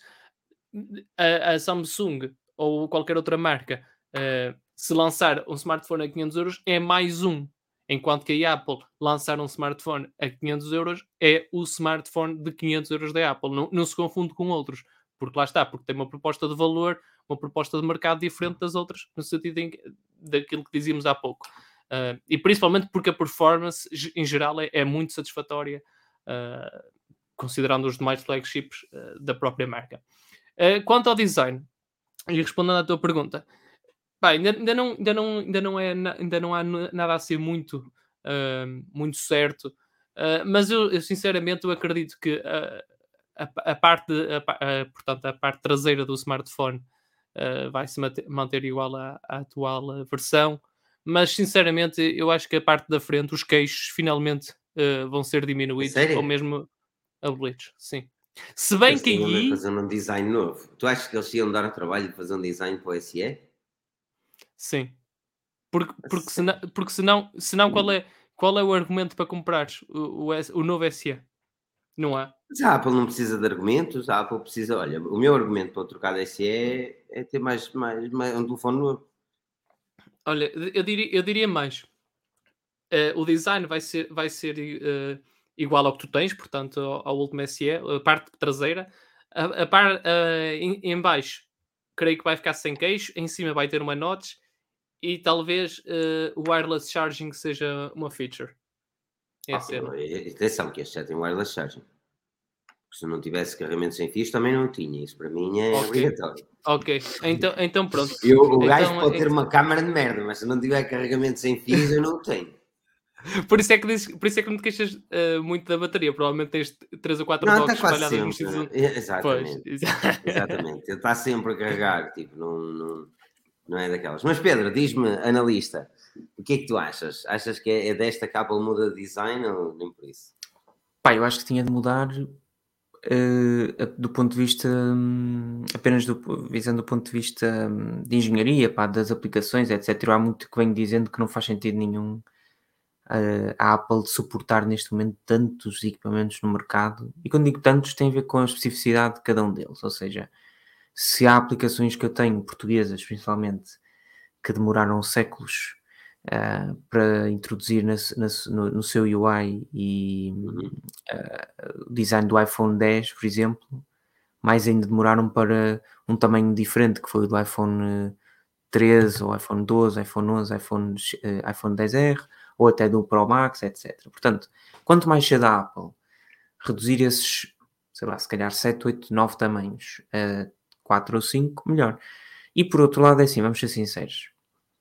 A Samsung ou qualquer outra marca, se lançar um smartphone a 500 euros, é mais um. Enquanto que a Apple lançar um smartphone a 500 euros é o smartphone de 500 euros da Apple. Não se confunde com outros. Porque lá está, porque tem uma proposta de valor, uma proposta de mercado diferente das outras, no sentido daquilo que dizíamos há pouco. E principalmente porque a performance, em geral, é muito satisfatória, considerando os demais flagships da própria marca. Quanto ao design, e respondendo à tua pergunta, ainda não há nada a ser muito certo, mas eu sinceramente eu acredito que a parte traseira do smartphone vai se manter igual à atual versão, mas sinceramente eu acho que a parte da frente, os queixos, finalmente vão ser diminuídos ou mesmo abolidos. Sim. Se bem que aí... fazer um design novo. Tu achas que eles iam dar o trabalho de fazer um design para o SE? Sim. Porque senão qual é o argumento para comprares o novo SE? Não há. Mas a Apple não precisa de argumentos, a Apple precisa... Olha, o meu argumento para trocar de SE é ter mais um telefone novo. Olha, eu diria mais. O design vai ser igual ao que tu tens, portanto, ao último SE, a parte traseira. A parte em baixo, creio que vai ficar sem queixo. Em cima vai ter uma notch. E talvez o wireless charging seja uma feature. Atenção que este já tem wireless charging. Se não tivesse carregamento sem fios, também não tinha. Isso para mim é obrigatório. Ok, então pronto. O gajo pode ter uma câmara de merda, mas se não tiver carregamento sem fios, eu não tenho. Por isso é que não te queixas muito da bateria. Provavelmente tens 3 ou 4 Não, docks está quase espalhadas no sempre. X1. Exatamente. Pois. Exatamente. Ele está sempre a carregar, tipo, não é daquelas. Mas Pedro, diz-me, analista, o que é que tu achas? Achas que é desta capa o muda de design ou nem por isso? Pá, eu acho que tinha de mudar do ponto de vista apenas visando o ponto de vista de engenharia, pá, das aplicações, etc. Há muito que venho dizendo que não faz sentido nenhum a Apple suportar neste momento tantos equipamentos no mercado. E quando digo tantos, tem a ver com a especificidade de cada um deles. Ou seja, se há aplicações que eu tenho, portuguesas principalmente, que demoraram séculos para introduzir no seu UI e o design do iPhone X, por exemplo, mais ainda demoraram para um tamanho diferente, que foi o do iPhone 13, ou iPhone 12, iPhone 11, iPhone XR, ou até do Pro Max, etc. Portanto, quanto mais cedo a Apple reduzir esses, sei lá, se calhar 7, 8, 9 tamanhos a 4 ou 5, melhor. E por outro lado, é assim, vamos ser sinceros.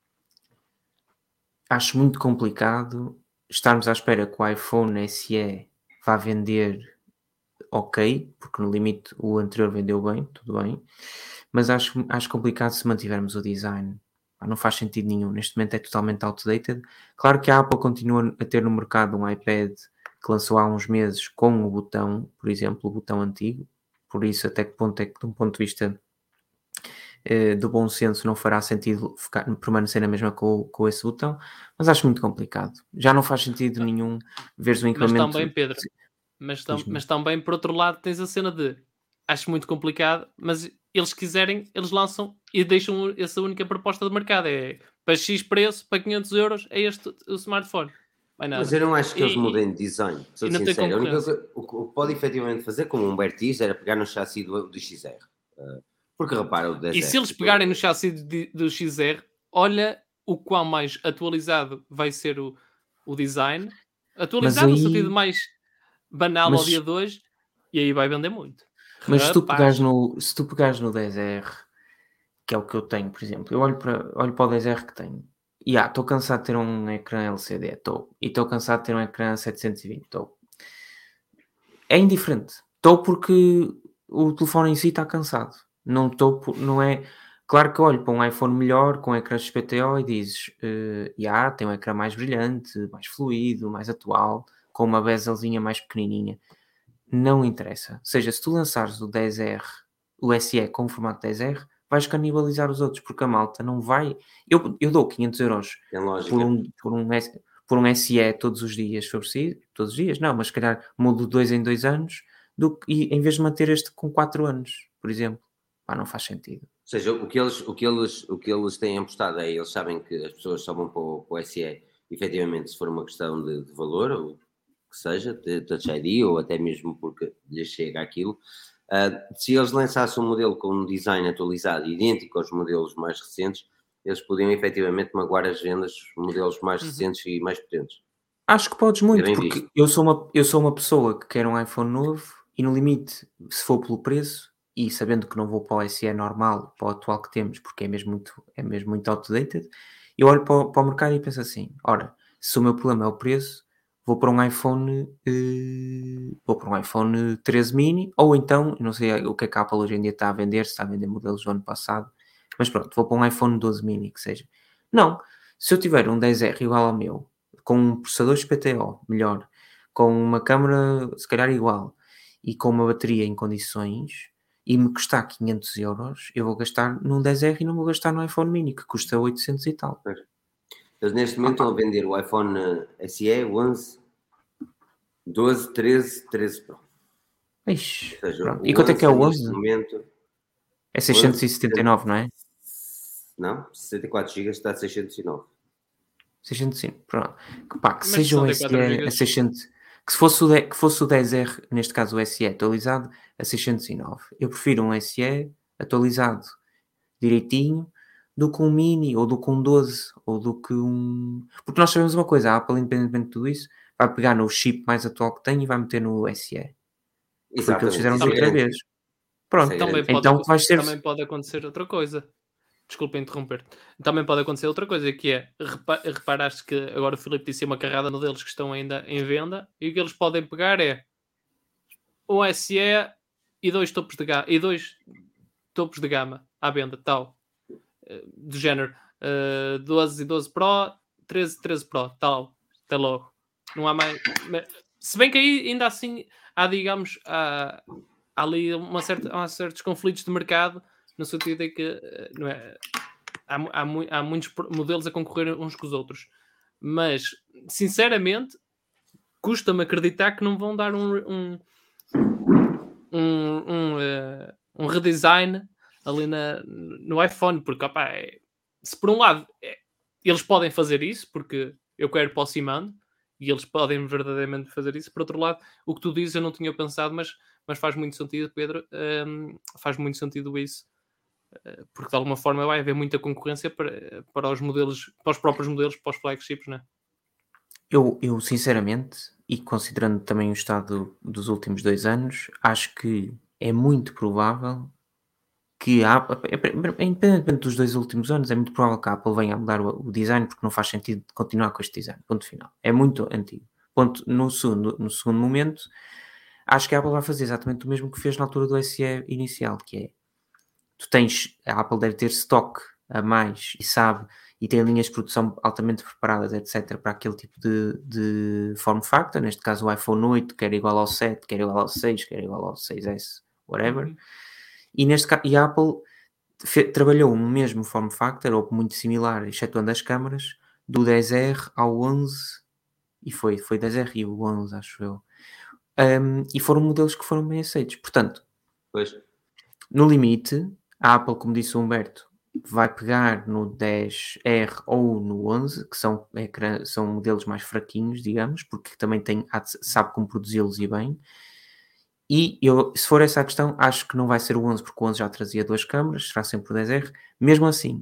Acho muito complicado estarmos à espera que o iPhone SE vá vender ok, porque no limite o anterior vendeu bem, tudo bem, mas acho complicado se mantivermos o design. Não faz sentido nenhum, neste momento é totalmente outdated. Claro que a Apple continua a ter no mercado um iPad que lançou há uns meses com o botão, por exemplo, o botão antigo, por isso até que ponto é que de um ponto de vista do bom senso não fará sentido permanecer na mesma com esse botão, mas acho muito complicado. Já não faz sentido nenhum veres um equipamento... Mas também, Pedro, mas também, por outro lado, tens a cena de acho muito complicado, mas eles quiserem, eles lançam e deixam essa única proposta de mercado. É para X preço, para 500 euros, é este o smartphone. Mas eu não acho que eles mudem de design, sou sincero. A única coisa, o que pode efetivamente fazer, como o Humberto diz, era pegar no chassi do XR. Porque repara, o 10R... E se eles pegarem no chassi do XR, olha o quão mais atualizado vai ser o design. Atualizado aí... no sentido mais banal ao dia de hoje, e aí vai vender muito. Mas se tu pegares no 10R, que é o que eu tenho, por exemplo, eu olho para o 10R que tenho, e estou cansado de ter um ecrã LCD, e estou cansado de ter um ecrã 720, é indiferente, porque o telefone em si está cansado, não é... Claro que olho para um iPhone melhor, com ecrã XPTO, e dizes, tem um ecrã mais brilhante, mais fluido, mais atual, com uma bezelzinha mais pequenininha. Não interessa. Ou seja, se tu lançares o 10R, o SE com o formato 10R, vais canibalizar os outros, porque a malta não vai... Eu dou 500 euros por um SE todos os dias, todos os dias, não, mas se calhar mudo 2 em 2 anos, e em vez de manter este com 4 anos, por exemplo. Não faz sentido. Ou seja, o que eles têm apostado é, eles sabem que as pessoas só vão para o SE, efetivamente, se for uma questão de valor, ou que seja, de Touch ID, ou até mesmo porque lhes chega aquilo. Se eles lançassem um modelo com um design atualizado, idêntico aos modelos mais recentes, eles podiam efetivamente magoar as vendas dos modelos mais recentes e mais potentes. Acho que podes muito, porque eu sou uma pessoa que quer um iPhone novo e no limite, se for pelo preço, e sabendo que não vou para o SE normal, para o atual que temos, porque é mesmo muito outdated, eu olho para o mercado e penso assim, ora, se o meu problema é o preço, vou para um iPhone 13 mini, ou então, não sei o que a Apple hoje em dia está a vender, se está a vender modelos do ano passado, mas pronto, vou para um iPhone 12 mini, que seja. Não, se eu tiver um 10R igual ao meu, com um processador XPTO melhor, com uma câmera se calhar igual, e com uma bateria em condições, e me custar 500 euros, eu vou gastar num 10R e não vou gastar no iPhone mini, que custa 800 e tal. Eles neste momento estão a vender o iPhone SE, 11, 12, 13, 13 Pro. Ixi, ou seja, pronto. E quanto é que é o 11? Momento, é 679, não é? Não, 64 GB está a 609. 605, pronto. Que Mas seja o 64 SE gigas. a 600... Que se fosse o 10R, neste caso o SE atualizado, a 609. Eu prefiro um SE atualizado direitinho do que um mini, ou do que um 12, ou do que um... Porque nós sabemos uma coisa, a Apple, independentemente de tudo isso, vai pegar no chip mais atual que tem e vai meter no SE. Foi o que eles fizeram da outra vez. Pronto, Também então vais ter... também pode acontecer outra coisa. Desculpa interromper. Também pode acontecer outra coisa, que é, reparaste que agora o Filipe disse uma carrada de modelos que estão ainda em venda, e o que eles podem pegar é o SE e dois topos de gama à venda, tal, do género 12 e 12 Pro, 13 e 13 Pro, tal, até logo. Não há mais... Se bem que aí ainda assim há, digamos, há ali há certos conflitos de mercado, no sentido de que não é, há muitos modelos a concorrer uns com os outros. Mas, sinceramente, custa-me acreditar que não vão dar um redesign ali no iPhone, porque opa, se por um lado eles podem fazer isso, porque eu quero para o Simando, e eles podem verdadeiramente fazer isso. Por outro lado, o que tu dizes eu não tinha pensado, mas faz muito sentido, Pedro, faz muito sentido isso, porque de alguma forma vai haver muita concorrência para os modelos, para os próprios modelos, para os flagships, não é? Eu sinceramente, e considerando também o estado dos últimos 2 anos, acho que é muito provável que a Apple, independentemente dos 2 últimos anos, é muito provável que a Apple venha a mudar o design, porque não faz sentido continuar com este design. Ponto final. É muito antigo. Ponto, no segundo momento, acho que a Apple vai fazer exatamente o mesmo que fez na altura do SE inicial, que é, a Apple deve ter stock a mais e sabe, e tem linhas de produção altamente preparadas, etc., para aquele tipo de form factor, neste caso o iPhone 8, quer igual ao 7, quer igual ao 6, quer igual ao 6S, whatever. E neste caso, a Apple trabalhou no mesmo form factor, ou muito similar, excetuando as câmaras, do 10R ao 11, e foi 10R e o 11, acho eu. E foram modelos que foram bem aceitos. Portanto, no limite, a Apple, como disse o Humberto, vai pegar no 10R ou no 11, que são modelos mais fraquinhos, digamos, porque também sabe como produzi-los e bem. E se for essa a questão, acho que não vai ser o 11, porque o 11 já trazia 2 câmaras, será sempre o 10R. Mesmo assim,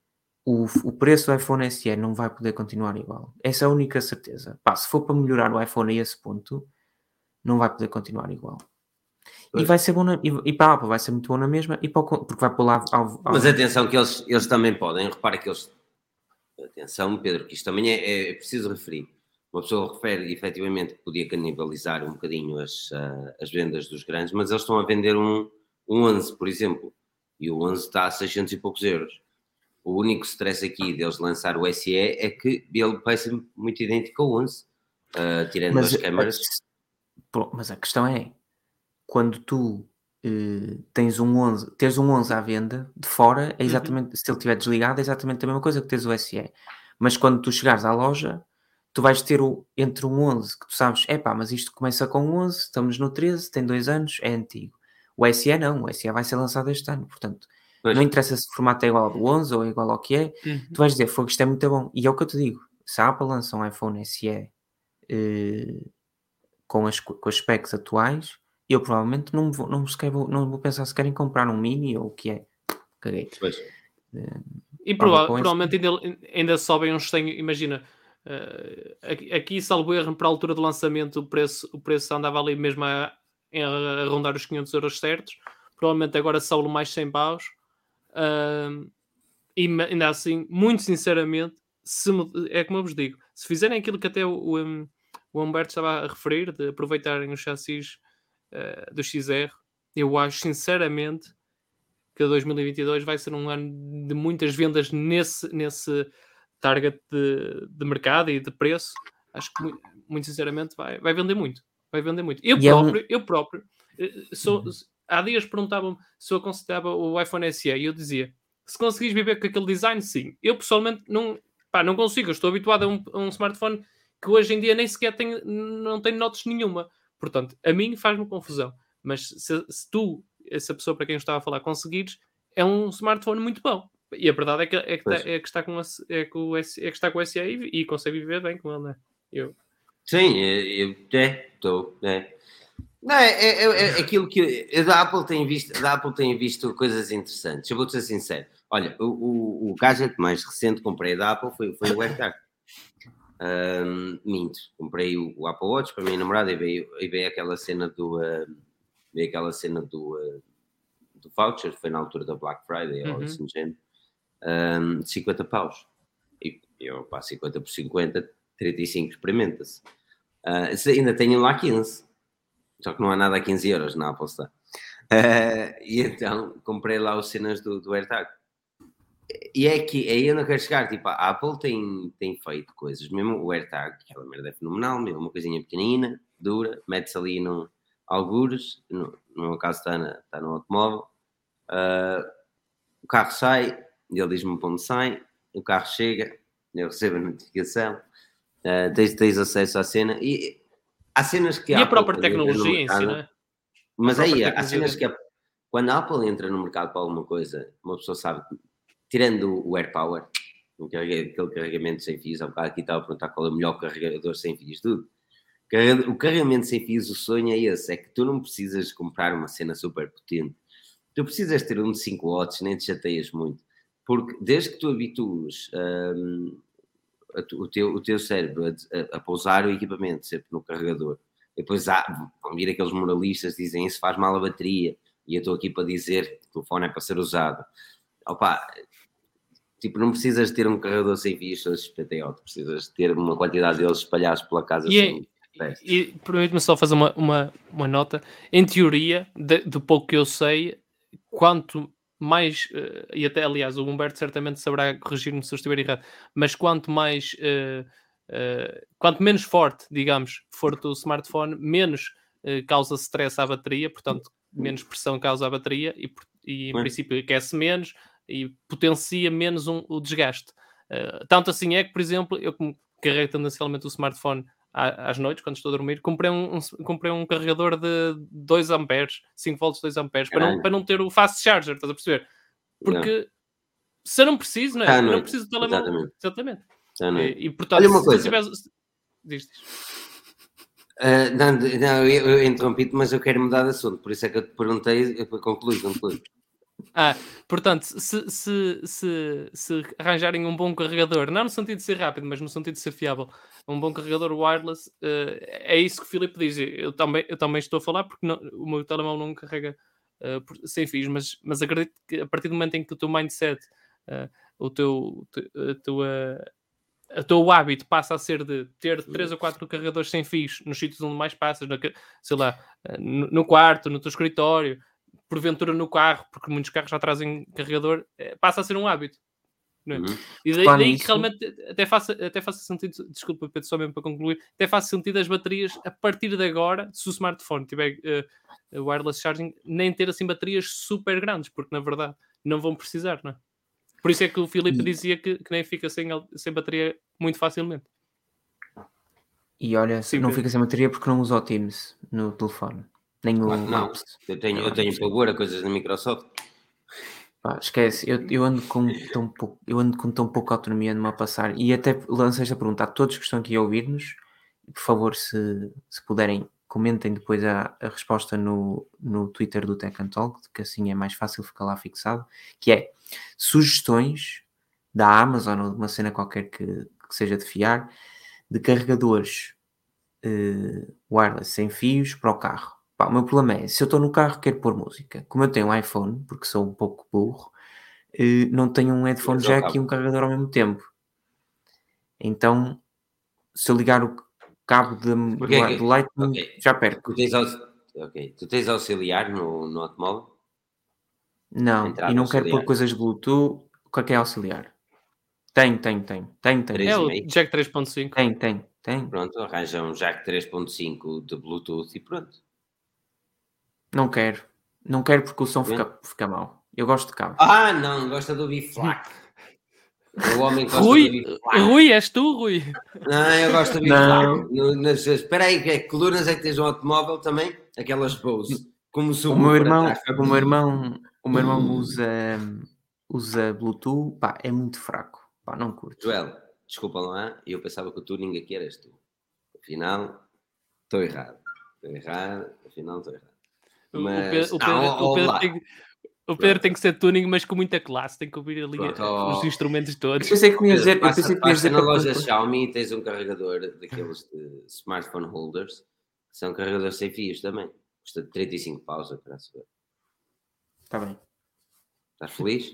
o preço do iPhone SE não vai poder continuar igual. Essa é a única certeza. Se for para melhorar o iPhone a esse ponto, não vai poder continuar igual. E vai ser bom e para a Apple vai ser muito bom na mesma, porque vai pôr lá Mas atenção que eles também podem, repara que eles... Atenção, Pedro, que isto também é preciso referir. Uma pessoa refere efetivamente que podia canibalizar um bocadinho as vendas dos grandes, mas eles estão a vender um 11, por exemplo, e o 11 está a 600 e poucos euros. O único stress aqui deles lançar o SE é que ele parece muito idêntico ao 11, tirando as câmaras. Mas a questão é, quando tu tens um 11 à venda de fora, é exatamente, se ele estiver desligado, é exatamente a mesma coisa que tens o SE. Mas quando tu chegares à loja, tu vais ter entre um 11 que tu sabes, mas isto começa com 11, estamos no 13, tem 2 anos, é antigo. O SE não, o SE vai ser lançado este ano, portanto, não interessa se o formato é igual ao do 11 ou é igual ao que é, tu vais dizer, isto é muito bom. E é o que eu te digo, se a Apple lança um iPhone SE com as specs atuais, eu provavelmente não vou pensar sequer em comprar um mini ou o que é. Caguei. E provavelmente ainda sobem uns 100, imagina, aqui, salvo erro, para a altura do lançamento, o preço andava ali mesmo a rondar os 500 euros certos. Provavelmente agora sobe mais 100 paus. E ainda assim, muito sinceramente, é como eu vos digo, se fizerem aquilo que até o Humberto estava a referir, de aproveitarem os chassis do XR, eu acho sinceramente que 2022 vai ser um ano de muitas vendas nesse target de mercado e de preço. Acho que muito sinceramente vai vender muito. Vai vender muito. Eu próprio há dias perguntavam-me se eu aconselhava o iPhone SE e eu dizia, se conseguires viver com aquele design, sim. Eu pessoalmente não consigo. Eu estou habituado a um smartphone que hoje em dia nem sequer não tem notas nenhuma. Portanto, a mim faz-me confusão. Mas se tu, essa pessoa para quem eu estava a falar, conseguires, é um smartphone muito bom. E a verdade é que está com o SE e consegue viver bem com ele, não é? Sim, estou. Não, é aquilo que a Apple tem visto coisas interessantes. Eu vou-te ser sincero. Olha, o gadget mais recente que comprei da Apple foi o AirTag. Minto. Comprei o Apple Watch para a minha namorada e veio aquela cena do voucher, foi na altura da Black Friday ou assim do género. de 50 paus. E eu passo 50 por 50, 35, experimenta-se. Ainda tenho lá 15. Só que não há nada a 15 euros na Apple Store. E então comprei lá os cenas do AirTag. E é que aí eu não quero chegar. Tipo, a Apple tem feito coisas. Mesmo o AirTag, aquela merda é fenomenal. Mesmo uma coisinha pequenina, dura, mete-se ali algures. No meu caso está no automóvel. O carro sai, ele diz-me para onde sai. O carro chega, eu recebo a notificação. Tens acesso à cena. E há cenas que E a própria tecnologia em si, não é? Mas aí, há cenas que quando a Apple entra no mercado para alguma coisa, uma pessoa sabe, tirando o AirPower, aquele carregamento sem fios, há bocado aqui estava a perguntar qual é o melhor carregador sem fios, tudo. O carregamento sem fios, o sonho é esse, é que tu não precisas comprar uma cena super potente. Tu precisas ter um de 5 watts, nem te chateias muito. Porque desde que tu habitues o teu cérebro a pousar o equipamento sempre no carregador, e depois vão vir aqueles moralistas que dizem isso faz mal a bateria, e eu estou aqui para dizer que o telefone é para ser usado. Opa, tipo, não precisas ter um carregador sem fios todos PTO, precisas ter uma quantidade deles espalhados pela casa. E permite-me só fazer uma nota. Em teoria, do pouco que eu sei, quanto mais, e até aliás o Humberto certamente saberá corrigir-me se eu estiver errado, mas quanto menos forte, digamos, for o smartphone, menos causa stress à bateria, portanto menos pressão causa à bateria e em princípio aquece menos e potencia menos o desgaste. Tanto assim é que, por exemplo, eu como carrego tendencialmente o smartphone às noites, quando estou a dormir, comprei um carregador de 2 amperes, 5 volts 2 amperes, para não ter o fast charger, estás a perceber? Porque se eu não preciso, não é? Eu não preciso do telemóvel. Exatamente. E portanto, olha uma coisa. Se tiveres... Diz. Não, eu interrompi-te, mas eu quero mudar de assunto, por isso é que eu te perguntei, conclui. Portanto, se arranjarem um bom carregador, não no sentido de ser rápido, mas no sentido de ser fiável, um bom carregador wireless, é isso que o Filipe diz. Eu também estou a falar porque o meu telemóvel não carrega sem fios, mas acredito que a partir do momento em que o teu mindset, o teu hábito passa a ser de ter 3 ou 4 carregadores sem fios nos sítios onde mais passas, sei lá, no quarto, no teu escritório, porventura no carro, porque muitos carros já trazem carregador, passa a ser um hábito. Não é? E daí que realmente até faça sentido, desculpa Pedro, só mesmo para concluir, até faz sentido as baterias a partir de agora, se o smartphone tiver wireless charging, nem ter assim baterias super grandes, porque na verdade não vão precisar, não é? Por isso é que o Filipe dizia que nem fica sem bateria muito facilmente. E olha, não fica sem bateria porque não usa o Teams no telefone. Nem o Maps. Eu tenho pavor a coisas da Microsoft. Esquece, eu ando com tão pouca autonomia numa passar. E até lancei esta pergunta a todos que estão aqui a ouvir-nos. Por favor, se puderem, comentem depois a resposta no Twitter do Tech and Talk, que assim é mais fácil ficar lá fixado, que é sugestões da Amazon ou de uma cena qualquer que seja de fiar, de carregadores wireless sem fios para o carro. O meu problema é, se eu estou no carro quero pôr música. Como eu tenho um iPhone, porque sou um pouco burro, não tenho um headphone jack e um carregador ao mesmo tempo. Então, se eu ligar o cabo do Lightning, já perco. Tu tens auxiliar no automóvel? Não, e não quero pôr coisas de Bluetooth. O que é auxiliar? Tem. É o Jack 3.5. Tem. Pronto, arranja um Jack 3.5 de Bluetooth e pronto. Não quero porque o som fica mau. Eu gosto de cabo. Não, gosta do biflac. O homem gosta do biflac. Rui, és tu, Rui? Não, eu gosto do biflac. Espera aí, que colunas é que tens um automóvel também? Aquelas Bose. Como o meu irmão usa Bluetooth, é muito fraco. Não curto. Joel, desculpa lá, eu pensava que o tuning aqui eras tu. Afinal, estou errado. Afinal estou errado. Mas, o Pedro tem que ser tuning, mas com muita classe. Tem que ouvir ali os instrumentos todos. Eu pensei que me ia dizer na loja Xiaomi tens um carregador daqueles de smartphone holders, que são carregadores sem fios também. Custa 35 paus, eu quero saber. Está bem. Estás feliz?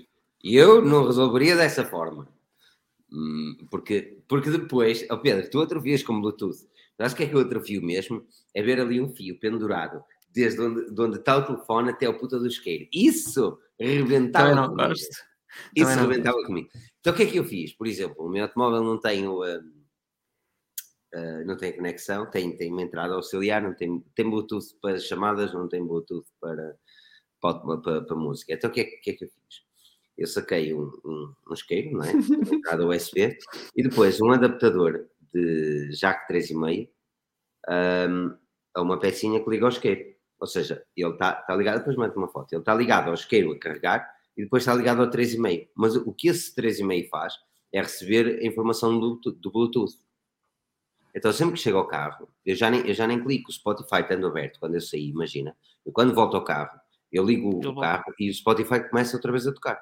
E eu não resolveria dessa forma. Porque depois, Pedro, tu atrofias com Bluetooth. Mas o que é que eu atrofio mesmo? É ver ali um fio pendurado, desde onde está o telefone até o puta do isqueiro. Isso rebentava Também não comigo. gosto. Isso Também não rebentava comigo. Então o que é que eu fiz? Por exemplo, o meu automóvel não tem não tem conexão, tem uma entrada auxiliar, não tem Bluetooth para chamadas, não tem Bluetooth para música. Então o que é que eu fiz? Eu saquei um isqueiro, não é? Uma entrada USB, e depois um adaptador de jack 3,5 a uma pecinha que liga ao isqueiro. Ou seja, ele está ligado, depois mando uma foto, ele está ligado ao isqueiro a carregar e depois está ligado ao 3,5. Mas o que esse 3,5 faz é receber a informação do Bluetooth. Então, sempre que chego ao carro, eu já nem clico, o Spotify estando aberto, quando eu saí, imagina. Eu, quando volto ao carro, eu ligo o carro e o Spotify começa outra vez a tocar.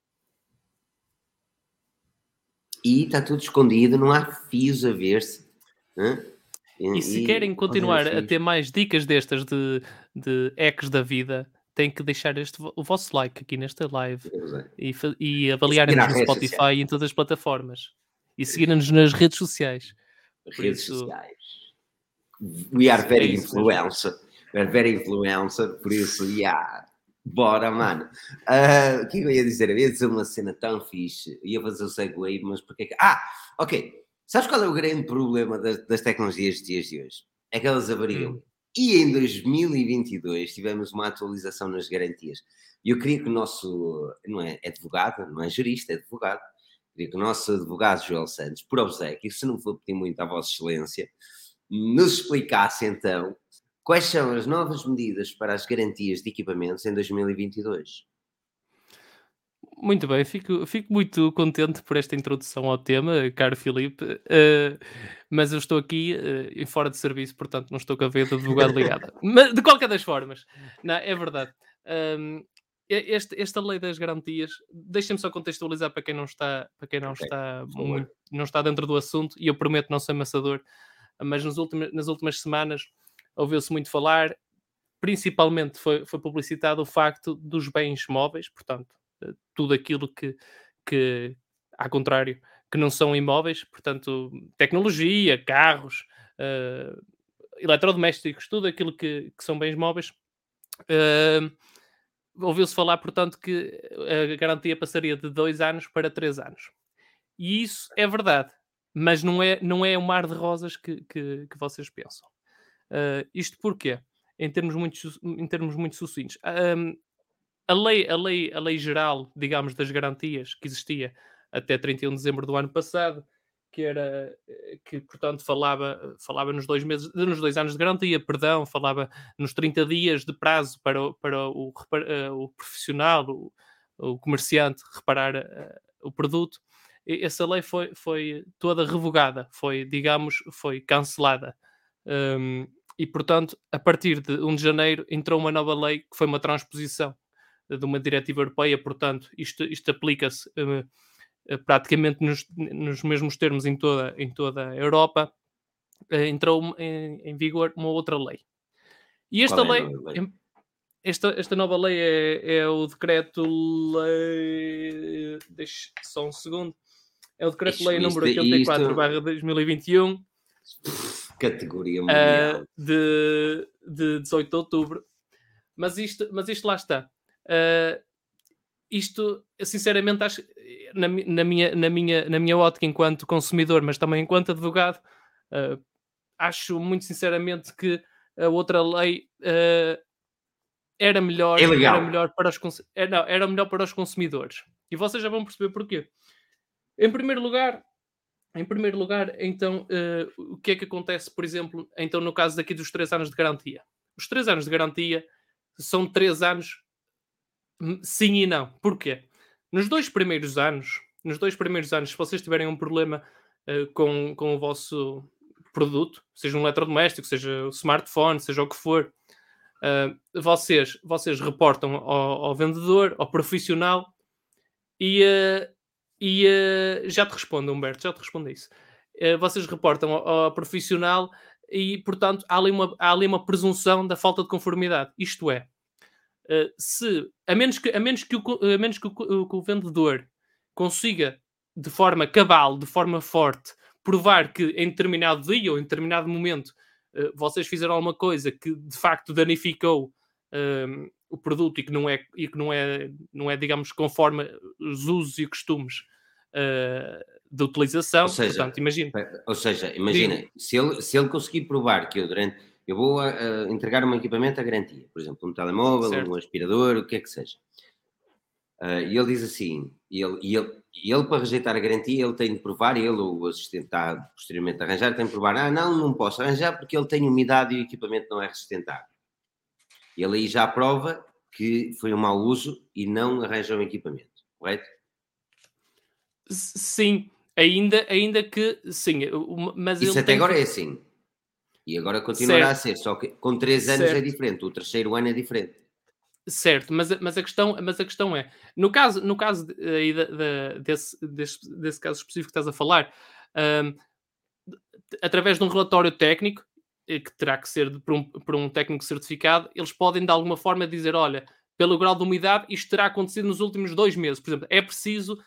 E está tudo escondido, não há fios a ver-se. E se querem continuar a ter mais dicas destas de hacks da vida, têm que deixar o vosso like aqui nesta live e avaliarem-nos no Spotify e em todas as plataformas. E seguirem-nos nas redes sociais. Sociais. We are very influencer. We are very influencer, por isso, bora, mano. O que eu ia dizer? Eu ia dizer uma cena tão fixe. Ia fazer o segue, mas porque... ok. Sabes qual é o grande problema das tecnologias dos dias de hoje? É que elas avariam. E em 2022 tivemos uma atualização nas garantias. E eu queria que o nosso... Não é advogado, não é jurista, é advogado. Queria que o nosso advogado Joel Santos, por obséquio, se não for pedir muito à Vossa Excelência, nos explicasse então quais são as novas medidas para as garantias de equipamentos em 2022. Muito bem, fico muito contente por esta introdução ao tema, caro Filipe, mas eu estou aqui em fora de serviço, portanto não estou com a veia de advogado ligada. Mas, de qualquer das formas, não, é verdade. Esta lei das garantias, deixem-me só contextualizar para quem não está, não está dentro do assunto, e eu prometo não ser amassador, mas nas últimas semanas ouviu-se muito falar, principalmente foi publicitado o facto dos bens móveis, portanto, tudo aquilo que ao contrário, que não são imóveis, portanto, tecnologia, carros, eletrodomésticos, tudo aquilo que são bens móveis, ouviu-se falar, portanto, que a garantia passaria de 2 anos para 3 anos. E isso é verdade, mas não é um mar de rosas que vocês pensam. Isto porquê? Em termos muito sucintos. A lei geral, digamos, das garantias que existia até 31 de dezembro do ano passado, que portanto falava nos 2 anos de garantia, falava nos 30 dias de prazo para o profissional, o comerciante reparar o produto. Essa lei foi toda revogada, foi cancelada. E portanto, a partir de 1 de janeiro entrou uma nova lei que foi uma transposição de uma diretiva europeia, portanto, isto aplica-se praticamente nos mesmos termos em toda a Europa. Entrou em vigor uma outra lei. E esta lei, esta nova lei é o decreto-lei... Deixe só um segundo. É o decreto-lei número 84/2021. Categoria mundial. De 18 de outubro. Mas isto lá está. Isto, sinceramente, acho, na minha ótica enquanto consumidor, mas também enquanto advogado, acho muito sinceramente que a outra lei era melhor para os consumidores. E vocês já vão perceber porquê. Em primeiro lugar, então, o que é que acontece, por exemplo, então, no caso daqui dos 3 anos de garantia? Os 3 anos de garantia são 3 anos sim e não. Porquê? Nos 2 primeiros anos, se vocês tiverem um problema com o vosso produto, seja um eletrodoméstico, seja o smartphone, seja o que for, vocês reportam ao vendedor, ao profissional, e já te respondo, Humberto, já te respondo a isso. Vocês reportam ao profissional e, portanto, há ali uma presunção da falta de conformidade. Isto é, a menos que o vendedor consiga, de forma cabal, de forma forte, provar que em determinado dia ou em determinado momento vocês fizeram alguma coisa que de facto danificou o produto e que não é, digamos, conforme os usos e costumes da utilização. Ou seja, imagina, se ele conseguir provar que eu vou entregar um equipamento à garantia, por exemplo, um telemóvel, certo, um aspirador, o que é que seja. E ele diz assim, ele para rejeitar a garantia, ele tem de provar, ele ou o assistente está posteriormente a arranjar, tem de provar, não posso arranjar porque ele tem umidade e o equipamento não é resistente. Ele aí já prova que foi um mau uso e não arranja um equipamento, correto? Sim, ainda que sim, mas isso até agora é assim. E agora continuará a ser, só que com 3 anos é diferente, o terceiro ano é diferente. Certo, mas a questão é, no caso desse caso específico que estás a falar, através de um relatório técnico, que terá que ser por um técnico certificado, eles podem de alguma forma dizer, olha, pelo grau de umidade, isto terá acontecido nos últimos 2 meses. Por exemplo, é preciso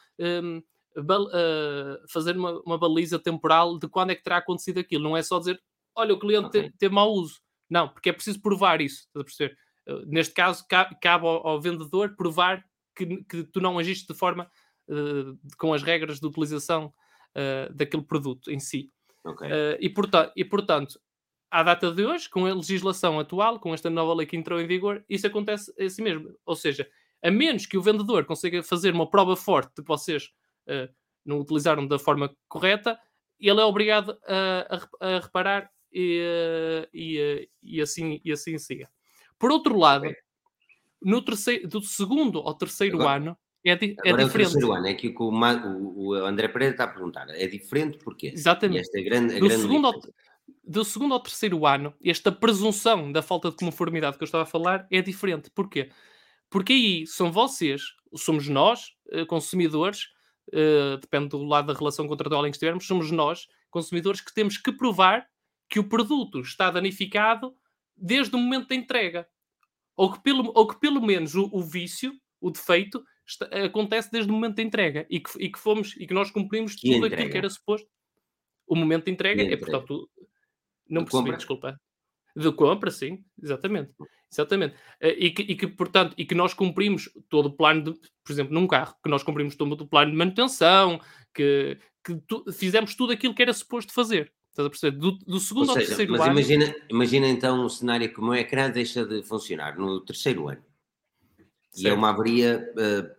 fazer uma baliza temporal de quando é que terá acontecido aquilo. Não é só dizer, olha, o cliente teve mau uso. Não, porque é preciso provar isso. Estás a perceber? Neste caso, cabe ao vendedor provar que tu não agiste de forma com as regras de utilização daquele produto em si. E portanto, à data de hoje, com a legislação atual, com esta nova lei que entrou em vigor, isso acontece assim mesmo. Ou seja, a menos que o vendedor consiga fazer uma prova forte de que vocês não utilizaram da forma correta, ele é obrigado a reparar e assim siga. Por outro lado, do segundo ao terceiro ano é diferente. É o terceiro ano, é que o André Pereira está a perguntar. É diferente porquê? Exatamente. E esta é do segundo ao terceiro ano, esta presunção da falta de conformidade que eu estava a falar é diferente. Porquê? Porque aí somos nós, consumidores, depende do lado da relação contratual em que estivermos, somos nós, consumidores, que temos que provar que o produto está danificado desde o momento da entrega. Ou que pelo menos o vício, o defeito, acontece desde o momento da entrega e que nós cumprimos tudo aquilo que era suposto. O momento de entrega é, portanto, não percebi, desculpa. De compra, sim, exatamente. E que nós cumprimos todo o plano por exemplo, num carro, que nós cumprimos todo o plano de manutenção, que fizemos tudo aquilo que era suposto fazer. Estás a perceber? Do segundo ao terceiro ano. Mas imagina então um cenário que o meu ecrã deixa de funcionar no terceiro ano. Certo. E é uma avaria,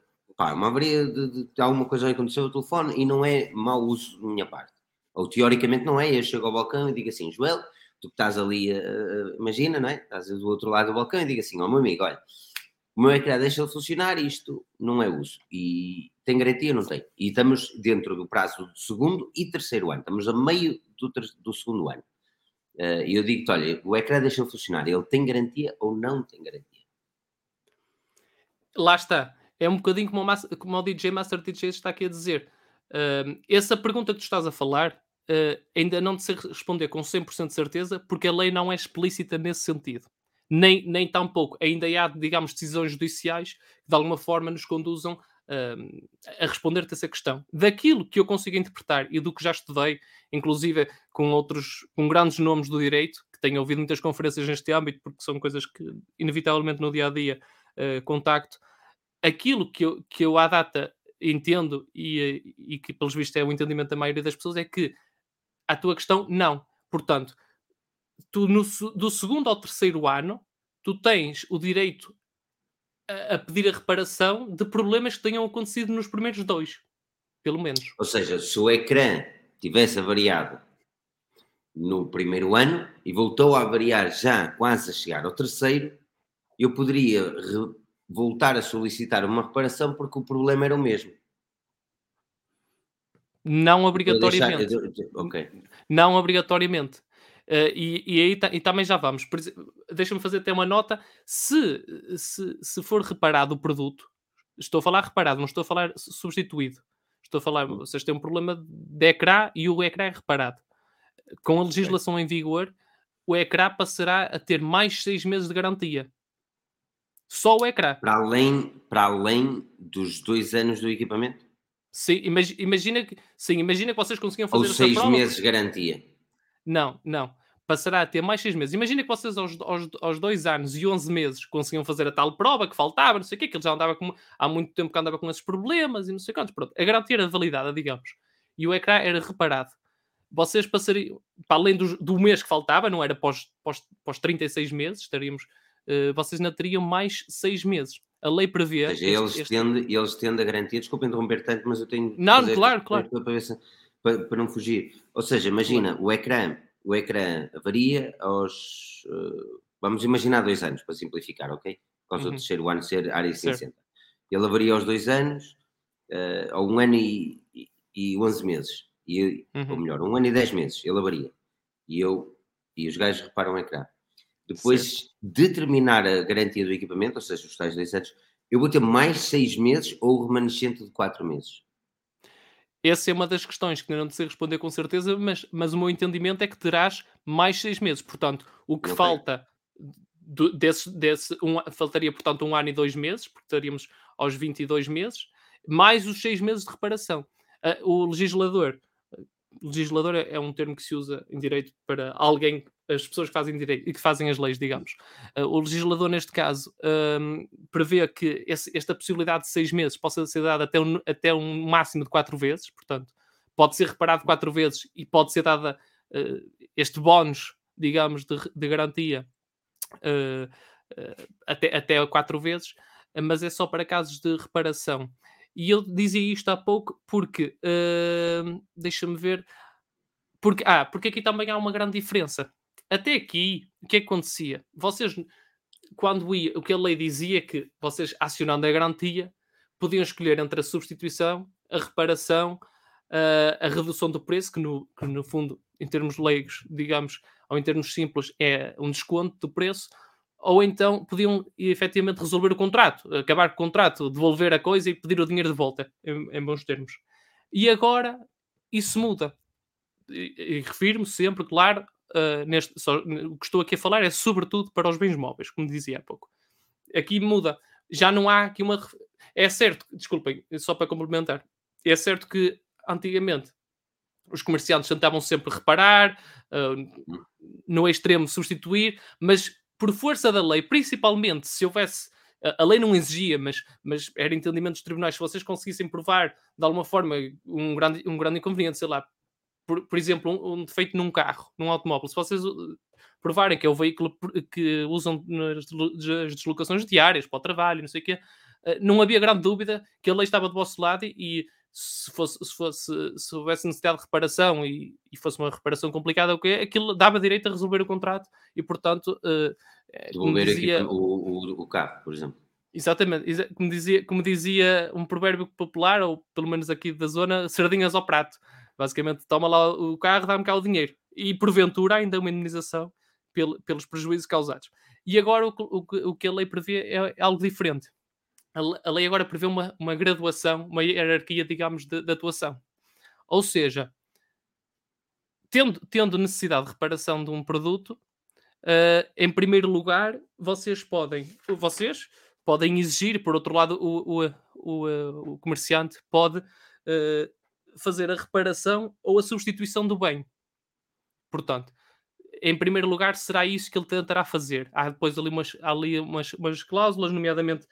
de alguma coisa que aconteceu no telefone e não é mau uso da minha parte. Ou teoricamente não é, eu chego ao balcão e digo assim, Joel, tu que estás ali, imagina, não é? Estás do outro lado do balcão e digo assim, meu amigo, olha, o meu ecrã deixa de funcionar e isto não é uso. E tem garantia ou não tem? E estamos dentro do prazo do segundo e terceiro ano. Estamos a meio do segundo ano. E eu digo-te, olha, o ecrã deixa de funcionar. Ele tem garantia ou não tem garantia? Lá está. É um bocadinho como o DJ Master DJ está aqui a dizer. Essa pergunta que tu estás a falar ainda não te sei responder com 100% de certeza, porque a lei não é explícita nesse sentido. Nem tão pouco. Ainda há, digamos, decisões judiciais que de alguma forma nos conduzam a responder-te essa questão. Daquilo que eu consigo interpretar e do que já estudei, inclusive com grandes nomes do direito, que tenho ouvido muitas conferências neste âmbito, porque são coisas que inevitavelmente no dia-a-dia contacto, aquilo que eu à data entendo e que pelos vistos é o entendimento da maioria das pessoas é que a tua questão, não. Portanto, tu do segundo ao terceiro ano, tu tens o direito a pedir a reparação de problemas que tenham acontecido nos primeiros 2, pelo menos. Ou seja, se o ecrã tivesse avariado no primeiro ano e voltou a avariar já quase a chegar ao terceiro, eu poderia voltar a solicitar uma reparação porque o problema era o mesmo. Não obrigatoriamente. Ok. Não obrigatoriamente. E aí também já vamos. Deixa-me fazer até uma nota. Se for reparado o produto, estou a falar reparado, não estou a falar substituído. Estou a falar, vocês têm um problema de ecrã e o ecrã é reparado. Com a legislação em vigor, o ecrã passará a ter mais 6 meses de garantia. Só o ecrã. Para além dos 2 anos do equipamento? Sim, imagina que vocês conseguiam Ou fazer essa 6 prova. meses de garantia? Não. Passará a ter mais 6 meses. Imagina que vocês aos 2 anos e 11 meses conseguiam fazer a tal prova que faltava, não sei o quê, que ele já andava há muito tempo que andava com esses problemas e não sei quantos. Pronto, a garantia era validada, digamos. E o ecrã era reparado. Vocês passariam, para além do mês que faltava, não era para os 36 meses, vocês ainda teriam mais 6 meses. A lei prevê... Ou seja, eles tendem a garantia, desculpa interromper tanto, mas eu tenho que Não, fazer claro. para não fugir. Ou seja, imagina, claro. o ecrã avaria aos, vamos imaginar 2 anos, para simplificar, ok? Por causa do terceiro ano ser área cinzenta. Ele avaria aos 2 anos, ou 1 ano e 11 meses. Ou melhor, 1 ano e 10 meses, ele avaria. E os gajos reparam o ecrã. Depois de terminar a garantia do equipamento, ou seja, os tais 2 anos, eu vou ter mais 6 meses ou o remanescente de 4 meses? Essa é uma das questões que ainda não sei responder com certeza, mas o meu entendimento é que terás mais 6 meses. Portanto, o que falta faltaria, portanto, 1 ano e 2 meses, porque estaríamos aos 22 meses, mais os 6 meses de reparação. O legislador é um termo que se usa em direito para alguém, as pessoas que fazem direito e que fazem as leis, digamos. O legislador, neste caso, prevê que esta possibilidade de 6 meses possa ser dada até um máximo de 4 vezes, portanto, pode ser reparado 4 vezes e pode ser dada este bónus, digamos, de garantia até 4 vezes, mas é só para casos de reparação. E eu dizia isto há pouco porque, deixa-me ver, porque aqui também há uma grande diferença. Até aqui, o que é que acontecia? Vocês, o que a lei dizia é que vocês, acionando a garantia, podiam escolher entre a substituição, a reparação, a redução do preço, que no fundo, em termos leigos, digamos, ou em termos simples, é um desconto do preço, ou então podiam efetivamente resolver o contrato, acabar com o contrato, devolver a coisa e pedir o dinheiro de volta, em bons termos. E agora isso muda. E refiro-me sempre, claro, o que estou aqui a falar é sobretudo para os bens móveis, como dizia há pouco. Aqui muda. Já não há aqui uma... É certo, desculpem, só para complementar, é certo que antigamente os comerciantes tentavam sempre reparar, no extremo substituir, mas por força da lei, principalmente se houvesse... A lei não exigia, mas era entendimento dos tribunais. Se vocês conseguissem provar de alguma forma um grande inconveniente, sei lá, por exemplo, um defeito num carro, num automóvel, se vocês provarem que é o veículo que usam nas deslocações diárias, para o trabalho, não sei o quê, não havia grande dúvida que a lei estava do vosso lado e se houvesse necessidade de reparação e fosse uma reparação complicada, aquilo dava direito a resolver o contrato e, portanto, devolver dizia... o carro, por exemplo. Exatamente, como dizia um provérbio popular, ou pelo menos aqui da zona, sardinhas ao prato. Basicamente, toma lá o carro, dá-me cá o dinheiro. E, porventura, ainda uma indemnização pelos prejuízos causados. E agora o que a lei prevê é algo diferente. A lei agora prevê uma graduação, uma hierarquia, digamos, de atuação. Ou seja, tendo necessidade de reparação de um produto, em primeiro lugar, vocês podem exigir, por outro lado, o comerciante pode fazer a reparação ou a substituição do bem. Portanto, em primeiro lugar, será isso que ele tentará fazer. Há depois ali umas cláusulas, nomeadamente,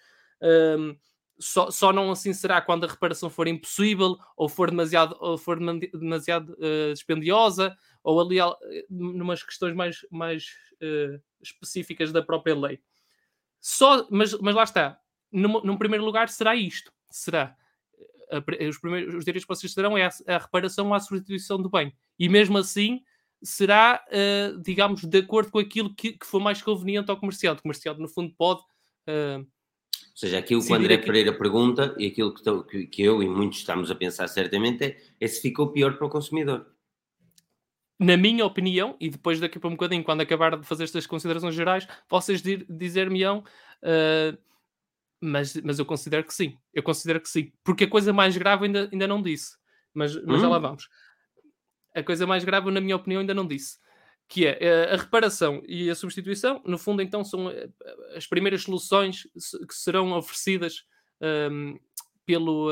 só não assim será quando a reparação for impossível ou for demasiado dispendiosa, ou ali numas questões mais específicas da própria lei. Mas lá está. Num primeiro lugar, será isto. Será os direitos que vocês terão é a reparação ou a substituição do bem. E mesmo assim, será, digamos, de acordo com aquilo que for mais conveniente ao comerciante. O comerciante, no fundo, pode... ou seja, aquilo que o André Pereira pergunta e aquilo que eu e muitos estamos a pensar certamente é se ficou pior para o consumidor. Na minha opinião, e depois daqui para um bocadinho, quando acabar de fazer estas considerações gerais, vocês dizer-me-ão, mas eu considero que sim. Eu considero que sim. Porque a coisa mais grave ainda não disse. Mas já lá vamos. A coisa mais grave, na minha opinião, ainda não disse. que é a reparação e a substituição, no fundo, então, são as primeiras soluções que serão oferecidas pelo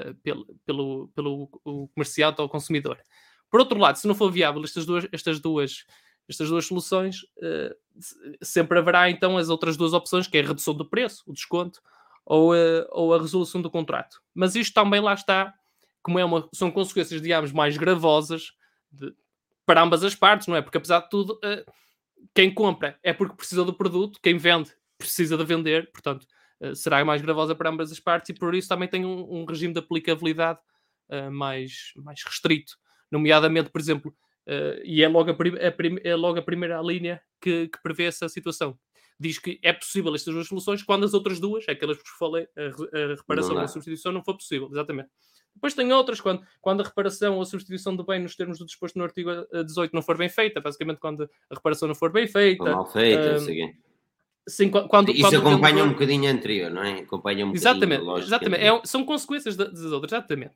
comerciante ao consumidor. Por outro lado, se não for viável estas duas soluções, sempre haverá então as outras duas opções, que é a redução do preço, o desconto, ou a resolução do contrato. Mas isto também lá está, como são consequências, digamos, mais gravosas para ambas as partes, não é? Porque apesar de tudo, quem compra é porque precisa do produto, quem vende precisa de vender, portanto, será mais gravosa para ambas as partes, e por isso também tem um regime de aplicabilidade mais restrito. Nomeadamente, por exemplo, e é logo a primeira linha que prevê essa situação. Diz que é possível estas duas soluções quando as outras duas, aquelas que vos falei, a reparação ou a substituição, não for possível. Exatamente. Depois tem outras, quando a reparação ou a substituição do bem nos termos do disposto no artigo 18 não for bem feita, basicamente quando a reparação não for bem feita. Mal feita, não sei o quê. Sim, isso acompanha um bocadinho anterior, não é? Acompanha um exatamente, bocadinho. Exatamente. São consequências das outras, exatamente.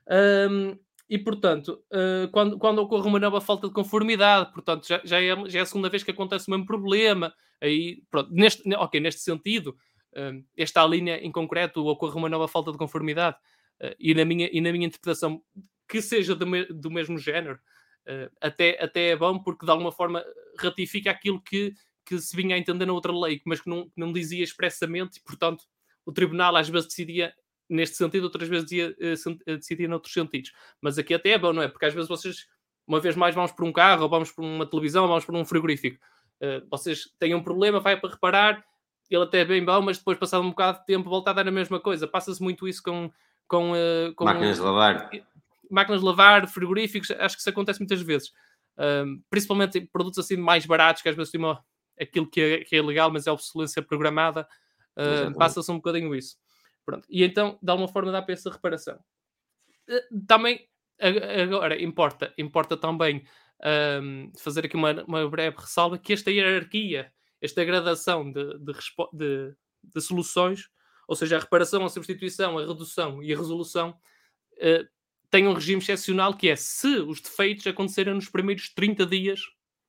E, portanto, quando ocorre uma nova falta de conformidade, portanto, já é a segunda vez que acontece o mesmo problema, aí, pronto, neste sentido, esta linha em concreto, ocorre uma nova falta de conformidade, e na minha interpretação, que seja do mesmo género, até é bom, porque de alguma forma ratifica aquilo que se vinha a entender na outra lei, mas que não dizia expressamente, e, portanto, o tribunal às vezes decidia neste sentido, outras vezes decidia noutros sentidos. Mas aqui até é bom, não é? Porque às vezes vocês, uma vez mais, vamos por um carro, ou vamos por uma televisão, ou vamos por um frigorífico. Vocês têm um problema, vai para reparar, ele até é bem bom, mas depois, passado um bocado de tempo, volta a dar a mesma coisa. Passa-se muito isso com máquinas de lavar. Máquinas de lavar, frigoríficos, acho que isso acontece muitas vezes. Principalmente em produtos assim mais baratos, que às vezes tem aquilo que é legal, mas é obsolescência programada. Passa-se um bocadinho isso. Pronto. E então, de alguma forma, dá para essa reparação. Também, agora, importa também fazer aqui uma breve ressalva, que esta hierarquia, esta gradação de soluções, ou seja, a reparação, a substituição, a redução e a resolução, tem um regime excepcional, que é se os defeitos acontecerem nos primeiros 30 dias,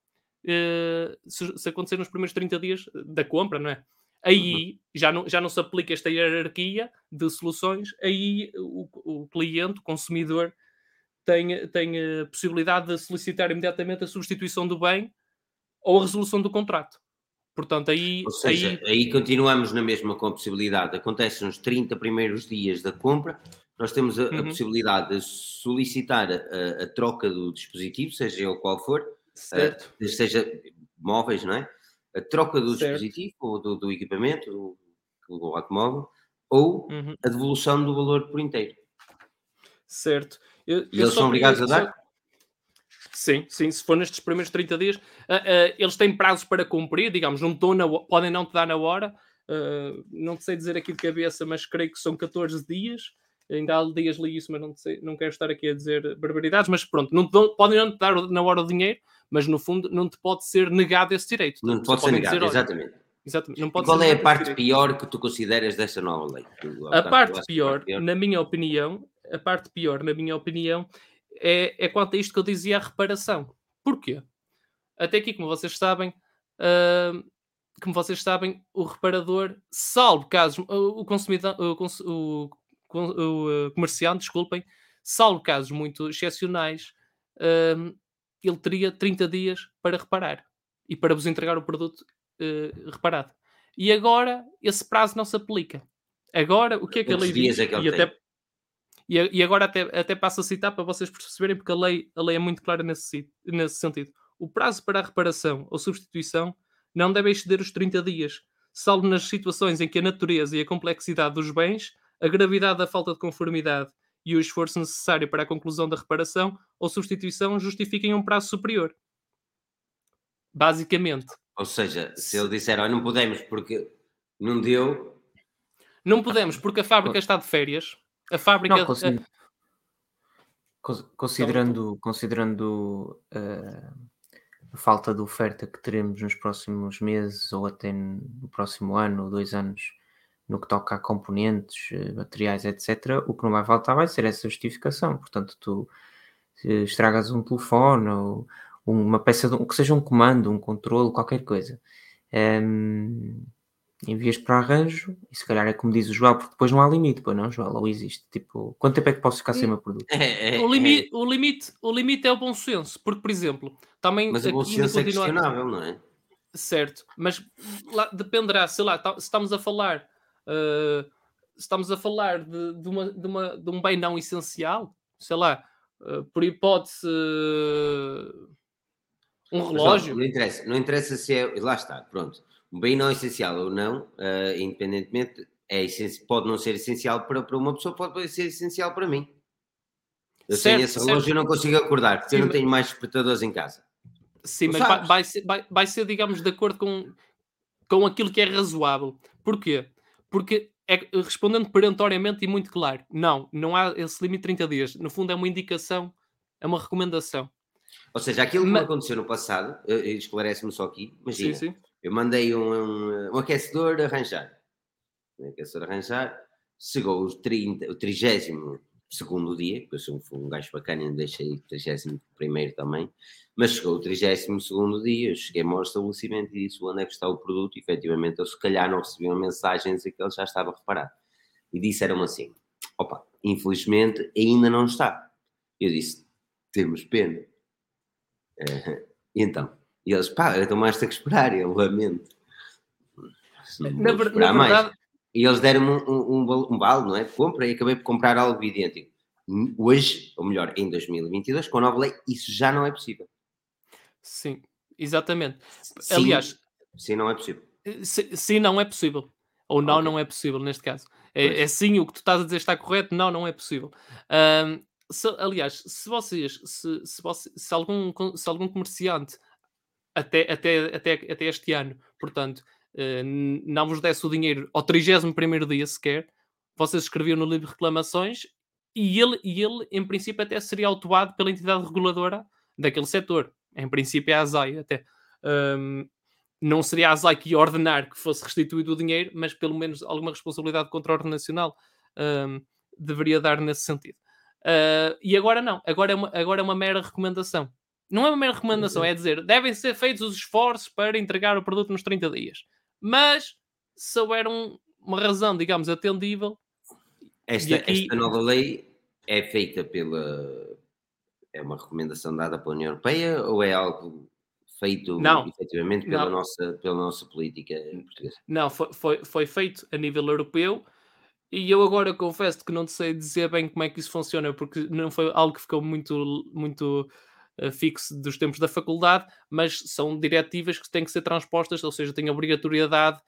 se acontecer nos primeiros 30 dias da compra, não é? Aí já não se aplica esta hierarquia de soluções, aí o cliente, o consumidor, tem a possibilidade de solicitar imediatamente a substituição do bem ou a resolução do contrato. Portanto, Ou seja, aí continuamos na mesma com a possibilidade. Acontece nos 30 primeiros dias da compra, nós temos a possibilidade de solicitar a troca do dispositivo, seja ele qual for, seja móveis, não é? A troca do dispositivo ou do equipamento, do automóvel, ou a devolução do valor por inteiro. Certo. E eles são obrigados a dar? Sim, se for nestes primeiros 30 dias, eles têm prazos para cumprir, digamos, podem não te dar na hora, não te sei dizer aqui de cabeça, mas creio que são 14 dias, ainda há dias li isso, mas não quero estar aqui a dizer barbaridades, mas pronto, podem não te dar na hora o dinheiro, mas no fundo não te pode ser negado esse direito. Não te pode ser negado, exatamente. Não pode qual é a parte pior que tu consideras dessa nova lei? A parte pior, na minha opinião, é quanto a isto que eu dizia, a reparação. Porquê? Até aqui, como vocês sabem, o reparador, salvo casos, o consumidor, o comerciante, desculpem, salvo casos muito excepcionais, ele teria 30 dias para reparar e para vos entregar o produto reparado. E agora esse prazo não se aplica. Agora, o que é que a lei diz? E agora até passo a citar para vocês perceberem, porque a lei é muito clara nesse sentido. O prazo para a reparação ou substituição não deve exceder os 30 dias, salvo nas situações em que a natureza e a complexidade dos bens, a gravidade da falta de conformidade e o esforço necessário para a conclusão da reparação ou substituição justifiquem um prazo superior. Basicamente. Ou seja, se ele disser, não podemos porque não deu... Não podemos porque a fábrica está de férias. A fábrica... Não, considerando a falta de oferta que teremos nos próximos meses ou até no próximo ano ou 2 anos no que toca a componentes, materiais, etc., o que não vai faltar vai ser essa justificação. Portanto, tu estragas um telefone ou uma peça, que seja um comando, um controle, qualquer coisa. Envias para arranjo e se calhar é como diz o João, porque depois não há limite, pois não, João? Ou existe? Tipo, quanto tempo é que posso ficar sem o meu produto? O limite é o bom senso, porque, por exemplo, também Mas o bom aqui ainda senso é continua... questionável, não é? Certo, mas lá dependerá, sei lá, se estamos a falar, de um bem não essencial, sei lá, por hipótese, um Mas olha, relógio. não interessa se é. Lá está, pronto. Um bem não essencial ou não, independentemente, pode não ser essencial para uma pessoa, pode ser essencial para mim. Eu sem esse relógio eu não consigo acordar, porque eu não tenho mais despertadores em casa. Sim, Tu mas sabes? vai ser, digamos, de acordo com aquilo que é razoável. Porquê? Porque, respondendo perentoriamente e muito claro, não há esse limite de 30 dias. No fundo, é uma indicação, é uma recomendação. Ou seja, aquilo que me Ma- aconteceu no passado, esclarece-me só aqui, Sim, imagina, sim. eu mandei um aquecedor arranjar. Um aquecedor arranjar, chegou o 30º dia, porque eu sou um gajo bacana e deixei o 31º também, mas chegou o 32º dia, eu cheguei-me ao estabelecimento e disse onde é que está o produto, e efetivamente eu se calhar não recebi uma mensagem a dizer que ele já estava reparado. E disseram-me assim, opa, infelizmente ainda não está. Eu disse, temos pena. E então, e eles, pá, então mais ter que esperar, eu lamento. Não Na, vou ver- na esperar mais. verdade, E eles deram-me um vale, não é? De compra, e acabei por comprar algo idêntico. Hoje, ou melhor, em 2022, com a nova lei, isso já não é possível. sim, exatamente. Sim, Aliás, sim, não é possível. sim, não é possível. Ou Ok, não é possível, neste caso. pois. É sim, o que tu estás a dizer está correto, não é possível. Aliás, se algum comerciante até este ano, portanto, não vos desse o dinheiro ao 31º dia sequer, vocês escreviam no livro de reclamações e ele, em princípio, até seria autuado pela entidade reguladora daquele setor. Em princípio, é a ASAI até. Hum, não seria a ASAI que ia ordenar que fosse restituído o dinheiro, mas pelo menos alguma responsabilidade contra a ordem nacional deveria dar nesse sentido. E agora não, agora é uma mera recomendação. Não é uma mera recomendação, é dizer, devem ser feitos os esforços para entregar o produto nos 30 dias. Mas, se houver uma razão, digamos, atendível, e Esta aqui, nova lei é feita é uma recomendação dada pela União Europeia ou é algo feito não, efetivamente não, pela nossa política portuguesa? não, foi feito a nível europeu. E eu agora confesso que não te sei dizer bem como é que isso funciona, porque não foi algo que ficou muito fixo dos tempos da faculdade, mas são diretivas que têm que ser transpostas, ou seja, têm a obrigatoriedade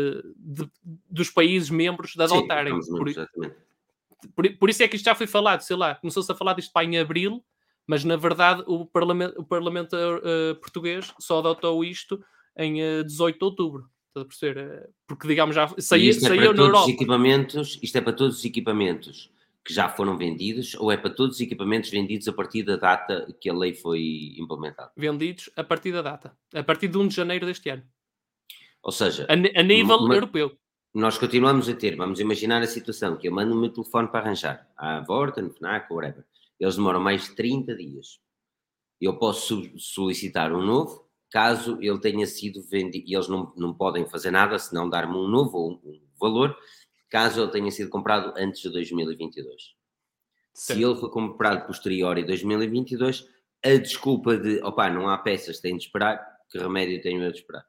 dos países membros de Sim, adotarem. estamos membros, exatamente. Por isso é que isto já foi falado, sei lá, começou-se a falar disto para em abril, mas na verdade o Parlamento português só adotou isto em 18 de outubro. Estás a perceber? Porque, digamos, já E isto é para saiu na todos os Europa. equipamentos, isto é para todos os equipamentos que já foram vendidos ou é para todos os equipamentos vendidos a partir da data que a lei foi implementada? Vendidos a partir da data. A partir de 1 de janeiro deste ano. Ou seja, A nível europeu. nós continuamos a ter, vamos imaginar a situação que eu mando o meu telefone para arranjar, à Vorta, no FNAC, whatever. Eles demoram mais de 30 dias. Eu posso solicitar um novo, caso ele tenha sido vendido, e eles não podem fazer nada senão dar-me um novo ou um valor, caso ele tenha sido comprado antes de 2022. Se Certo. ele foi comprado posterior em 2022, a desculpa de, opá, não há peças, tem de esperar, que remédio tenho eu de esperar?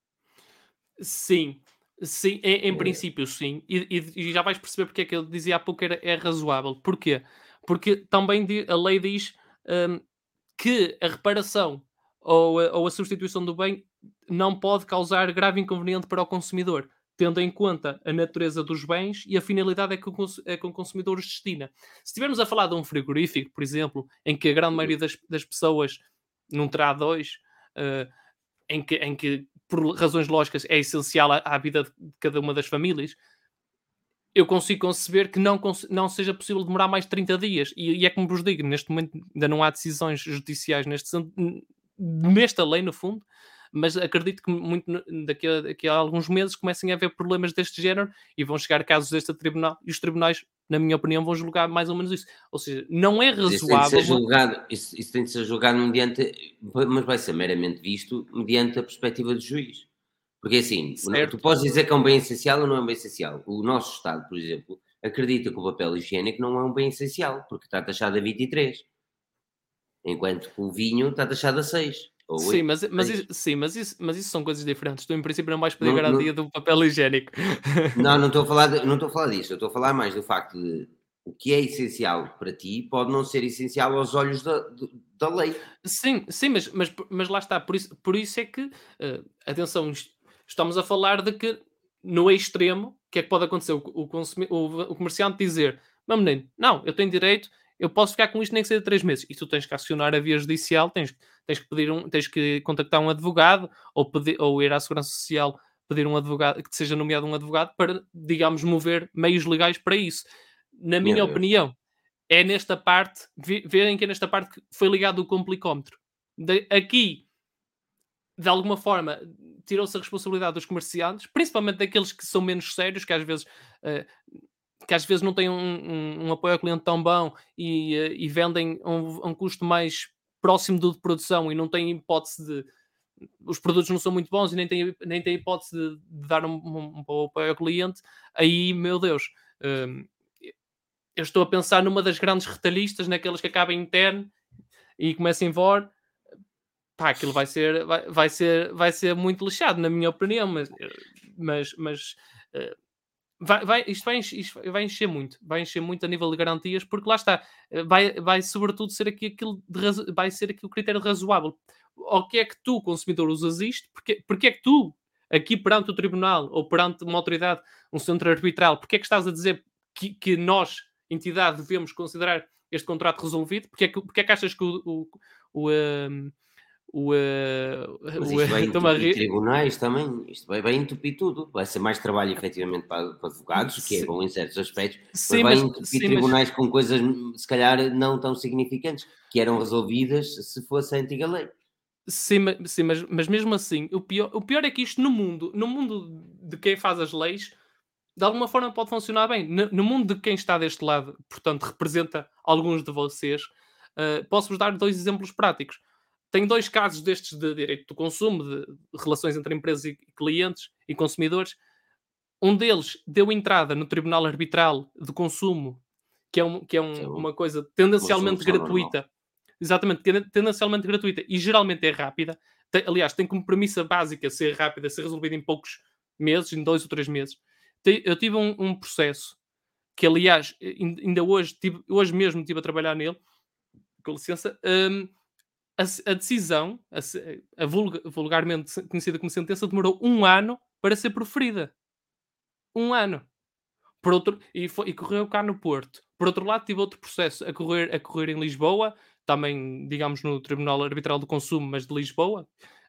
Sim. Sim, em princípio sim. E já vais perceber porque é que eu dizia há pouco é razoável. Porquê? Porque também a lei diz hum, que a reparação ou a substituição do bem não pode causar grave inconveniente para o consumidor, tendo em conta a natureza dos bens e a finalidade é que o consumidor os destina. Se estivermos a falar de um frigorífico, por exemplo, em que a grande maioria das pessoas não terá dois, eh, em que por razões lógicas é essencial à vida de cada uma das famílias, eu consigo conceber que não seja possível demorar mais de 30 dias. E é como vos digo, neste momento ainda não há decisões judiciais nesta lei, no fundo, mas acredito que muito daqui a alguns meses comecem a haver problemas deste género e vão chegar casos deste tribunal, e os tribunais, na minha opinião, vão julgar mais ou menos isso. Ou seja, não é razoável... Isso tem de ser julgado mediante, mas vai ser meramente visto mediante a perspectiva do juiz. Porque assim, tu podes dizer que é um bem essencial ou não é um bem essencial. O nosso Estado, por exemplo, acredita que o papel higiênico não é um bem essencial, porque está taxado a 23, enquanto que o vinho está taxado a 6. Sim, mas isso são coisas diferentes. Tu, em princípio, não vais pedir garantia do papel higiênico. Não estou a falar disso. Eu estou a falar mais do facto de o que é essencial para ti pode não ser essencial aos olhos da lei. Sim, mas lá está. Por isso é que, atenção, estamos a falar de que, no extremo, o que é que pode acontecer? O comerciante dizer, meu menino, não, eu tenho direito, eu posso ficar com isto nem que seja 3 meses. E tu tens que acionar a via judicial, tens que contactar um advogado ou ir à Segurança Social pedir um advogado, que seja nomeado um advogado para, digamos, mover meios legais para isso. Na minha opinião, é nesta parte, verem que é nesta parte que foi ligado o complicómetro. Aqui, de alguma forma, tirou-se a responsabilidade dos comerciantes, principalmente daqueles que são menos sérios, que às vezes não têm um apoio ao cliente tão bom e vendem a um custo mais próximo do de produção e não têm hipótese de... Os produtos não são muito bons e nem têm hipótese de dar um bom apoio ao cliente. Aí, meu Deus... eu estou a pensar numa das grandes retalhistas, naquelas que acabam em terno e começam em vor. Pá, aquilo vai ser muito lixado, na minha opinião, mas isto vai encher muito a nível de garantias, porque lá está, vai sobretudo ser aqui vai ser aqui o critério razoável. Ao que é que tu, consumidor, usas isto? Porque é que tu, aqui perante o tribunal ou perante uma autoridade, um centro arbitral, porque é que estás a dizer que nós, entidade, devemos considerar este contrato resolvido? Porque é que achas que Mas isto vai entupir tribunais também, isto vai entupir tudo, vai ser mais trabalho efetivamente para advogados, que é bom em certos aspectos, mas vai entupir tribunais com coisas se calhar não tão significantes, que eram resolvidas se fosse a antiga lei. Sim, mas mesmo assim, o pior é que isto no mundo de quem faz as leis, de alguma forma pode funcionar bem. No mundo de quem está deste lado, portanto, representa alguns de vocês, posso-vos dar 2 exemplos práticos. Tenho 2 casos destes de direito do consumo, de relações entre empresas e clientes e consumidores. Um deles deu entrada no Tribunal Arbitral de Consumo, que é uma coisa tendencialmente gratuita. Normal. Exatamente, tendencialmente gratuita e geralmente é rápida. Aliás, tem como premissa básica ser rápida, ser resolvida em poucos meses, em 2 ou 3 meses. Eu tive um processo que, aliás, ainda hoje mesmo estive a trabalhar nele, com licença. A decisão, vulgarmente conhecida como sentença, demorou 1 ano para ser proferida. 1 ano. E correu cá no Porto. Por outro lado, tive outro processo a correr em Lisboa, também, digamos, no Tribunal Arbitral do Consumo, mas de Lisboa.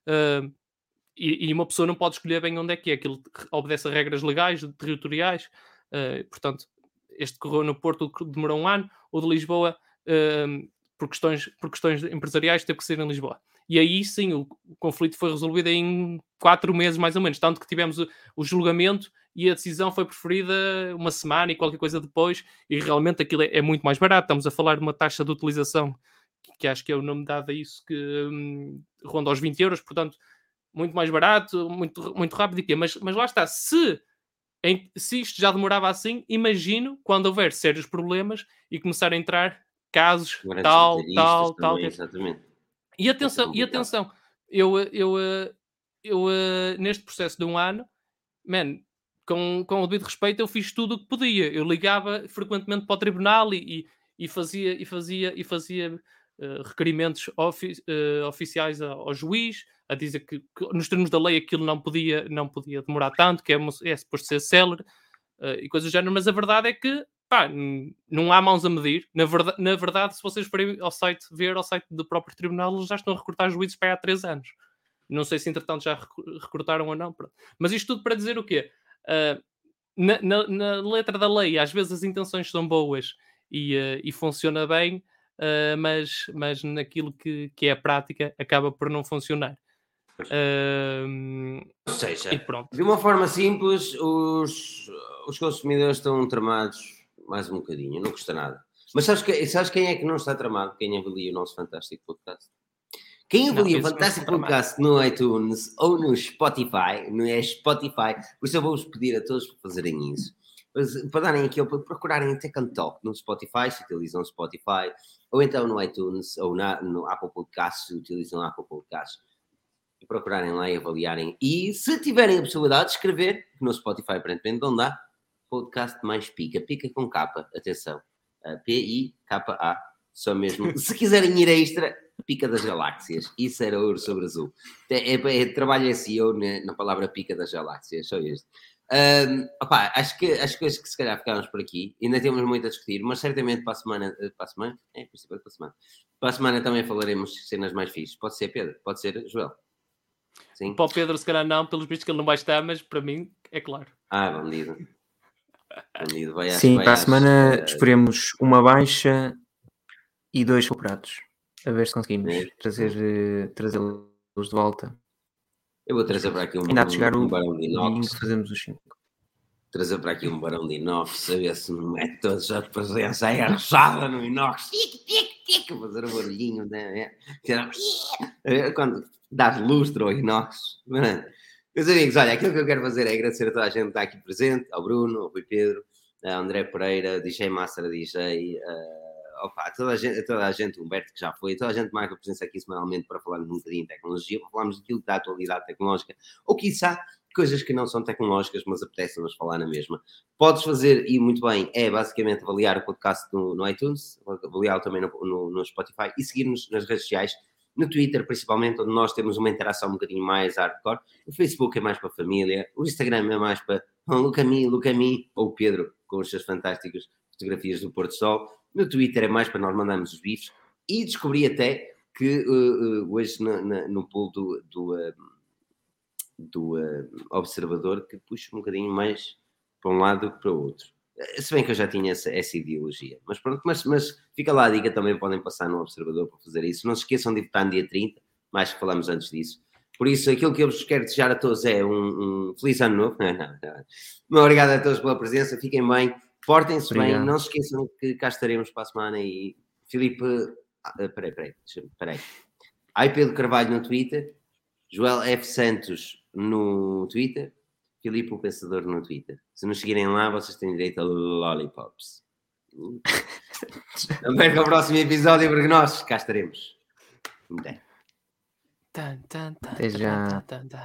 E uma pessoa não pode escolher bem onde é que é. Aquilo obedece a regras legais, territoriais. Portanto, este correu no Porto, demorou 1 ano. O de Lisboa... por questões empresariais, teve que ser em Lisboa. E aí sim, o conflito foi resolvido em 4 meses, mais ou menos. Tanto que tivemos o julgamento e a decisão foi preferida 1 semana e qualquer coisa depois. E realmente aquilo é muito mais barato. Estamos a falar de uma taxa de utilização, que acho que é o nome dado a isso, que ronda aos 20 euros. Portanto, muito mais barato, muito, muito rápido. Mas lá está. Se isto já demorava assim, imagino quando houver sérios problemas e começar a entrar casos, tal. Exatamente. E atenção, eu neste processo de 1 ano, com o devido respeito, eu fiz tudo o que podia. Eu ligava frequentemente para o tribunal e fazia requerimentos oficiais ao juiz, a dizer que nos termos da lei aquilo não podia demorar tanto, que é suposto ser célere, e coisas do género, mas a verdade é que não há mãos a medir. Na verdade, se vocês forem ao site do próprio tribunal, eles já estão a recrutar juízes para aí há 3 anos. Não sei se entretanto já recrutaram ou não. Mas isto tudo para dizer o quê? Na letra da lei, às vezes as intenções são boas e funciona bem, mas naquilo que é a prática acaba por não funcionar. Ou seja, E pronto. de uma forma simples, os consumidores estão tramados mais um bocadinho, não custa nada. Mas sabes quem é que não está tramado? Quem avalia o nosso fantástico podcast? Quem avalia o fantástico podcast no iTunes ou no Spotify, não é Spotify, por isso eu vou-vos pedir a todos para fazerem isso. Para darem aquilo, para procurarem Tech and Talk no Spotify, se utilizam o Spotify, ou então no iTunes, ou no Apple Podcasts, se utilizam o Apple Podcasts, e procurarem lá e avaliarem. E se tiverem a possibilidade de escrever, que no Spotify aparentemente não dá, podcast mais pica com capa, atenção, P-I-K-A, só mesmo. Se quiserem ir extra, Pica das Galáxias, isso era ouro sobre azul. Trabalho SEO na palavra Pica das Galáxias, só isto. Acho que se calhar ficámos por aqui, ainda temos muito a discutir, mas certamente para a semana, para a semana também falaremos de cenas mais fixes. Pode ser, Pedro? Pode ser, Joel? Sim. Para o Pedro se calhar não, pelos vistos que ele não vai estar, mas para mim é claro. Bandido. Sim, para a semana esperemos uma baixa e 2 recuperados. A ver se conseguimos trazê-los de volta. Eu vou trazer para aqui um barão de inox. Fazemos os 5. Trazer para aqui um barão de inox, saber se me mete todos a presença aí arrasada no inox. Fazer um barulhinho, né? Quando dás lustre ao inox. Meus amigos, olha, aquilo que eu quero fazer é agradecer a toda a gente que está aqui presente, ao Bruno, ao Rui Pedro, ao André Pereira, DJ Master DJ, toda a gente, o Humberto que já foi, toda a gente marca a presença aqui semanalmente para falar um bocadinho de tecnologia, para falarmos daquilo da atualidade tecnológica, ou quiçá coisas que não são tecnológicas, mas apetecem-nos falar na mesma. Podes fazer, e muito bem, é basicamente avaliar o podcast no iTunes, avaliá-lo também no Spotify e seguir-nos nas redes sociais, no Twitter principalmente, onde nós temos uma interação um bocadinho mais hardcore. O Facebook é mais para a família, o Instagram é mais para look a mim, ou o Pedro, com as suas fantásticas fotografias do Porto Sol. No Twitter é mais para nós mandarmos os bifes. E descobri até que hoje no pool do Observador, que puxa um bocadinho mais para um lado que para o outro. Se bem que eu já tinha essa ideologia. Mas pronto, mas fica lá a dica, também podem passar no Observador para fazer isso. Não se esqueçam de votar no dia 30, mais que falamos antes disso. Por isso, aquilo que eu vos quero desejar a todos é um feliz ano novo. Muito obrigado a todos pela presença, fiquem bem, portem-se bem, não se esqueçam que cá estaremos para a semana. E Filipe, peraí. Pedro Carvalho no Twitter, Joel F. Santos no Twitter, Filipe o Pensador no Twitter. Se nos seguirem lá, vocês têm direito a lollipops. Não perca o próximo episódio, porque nós cá estaremos. Até já.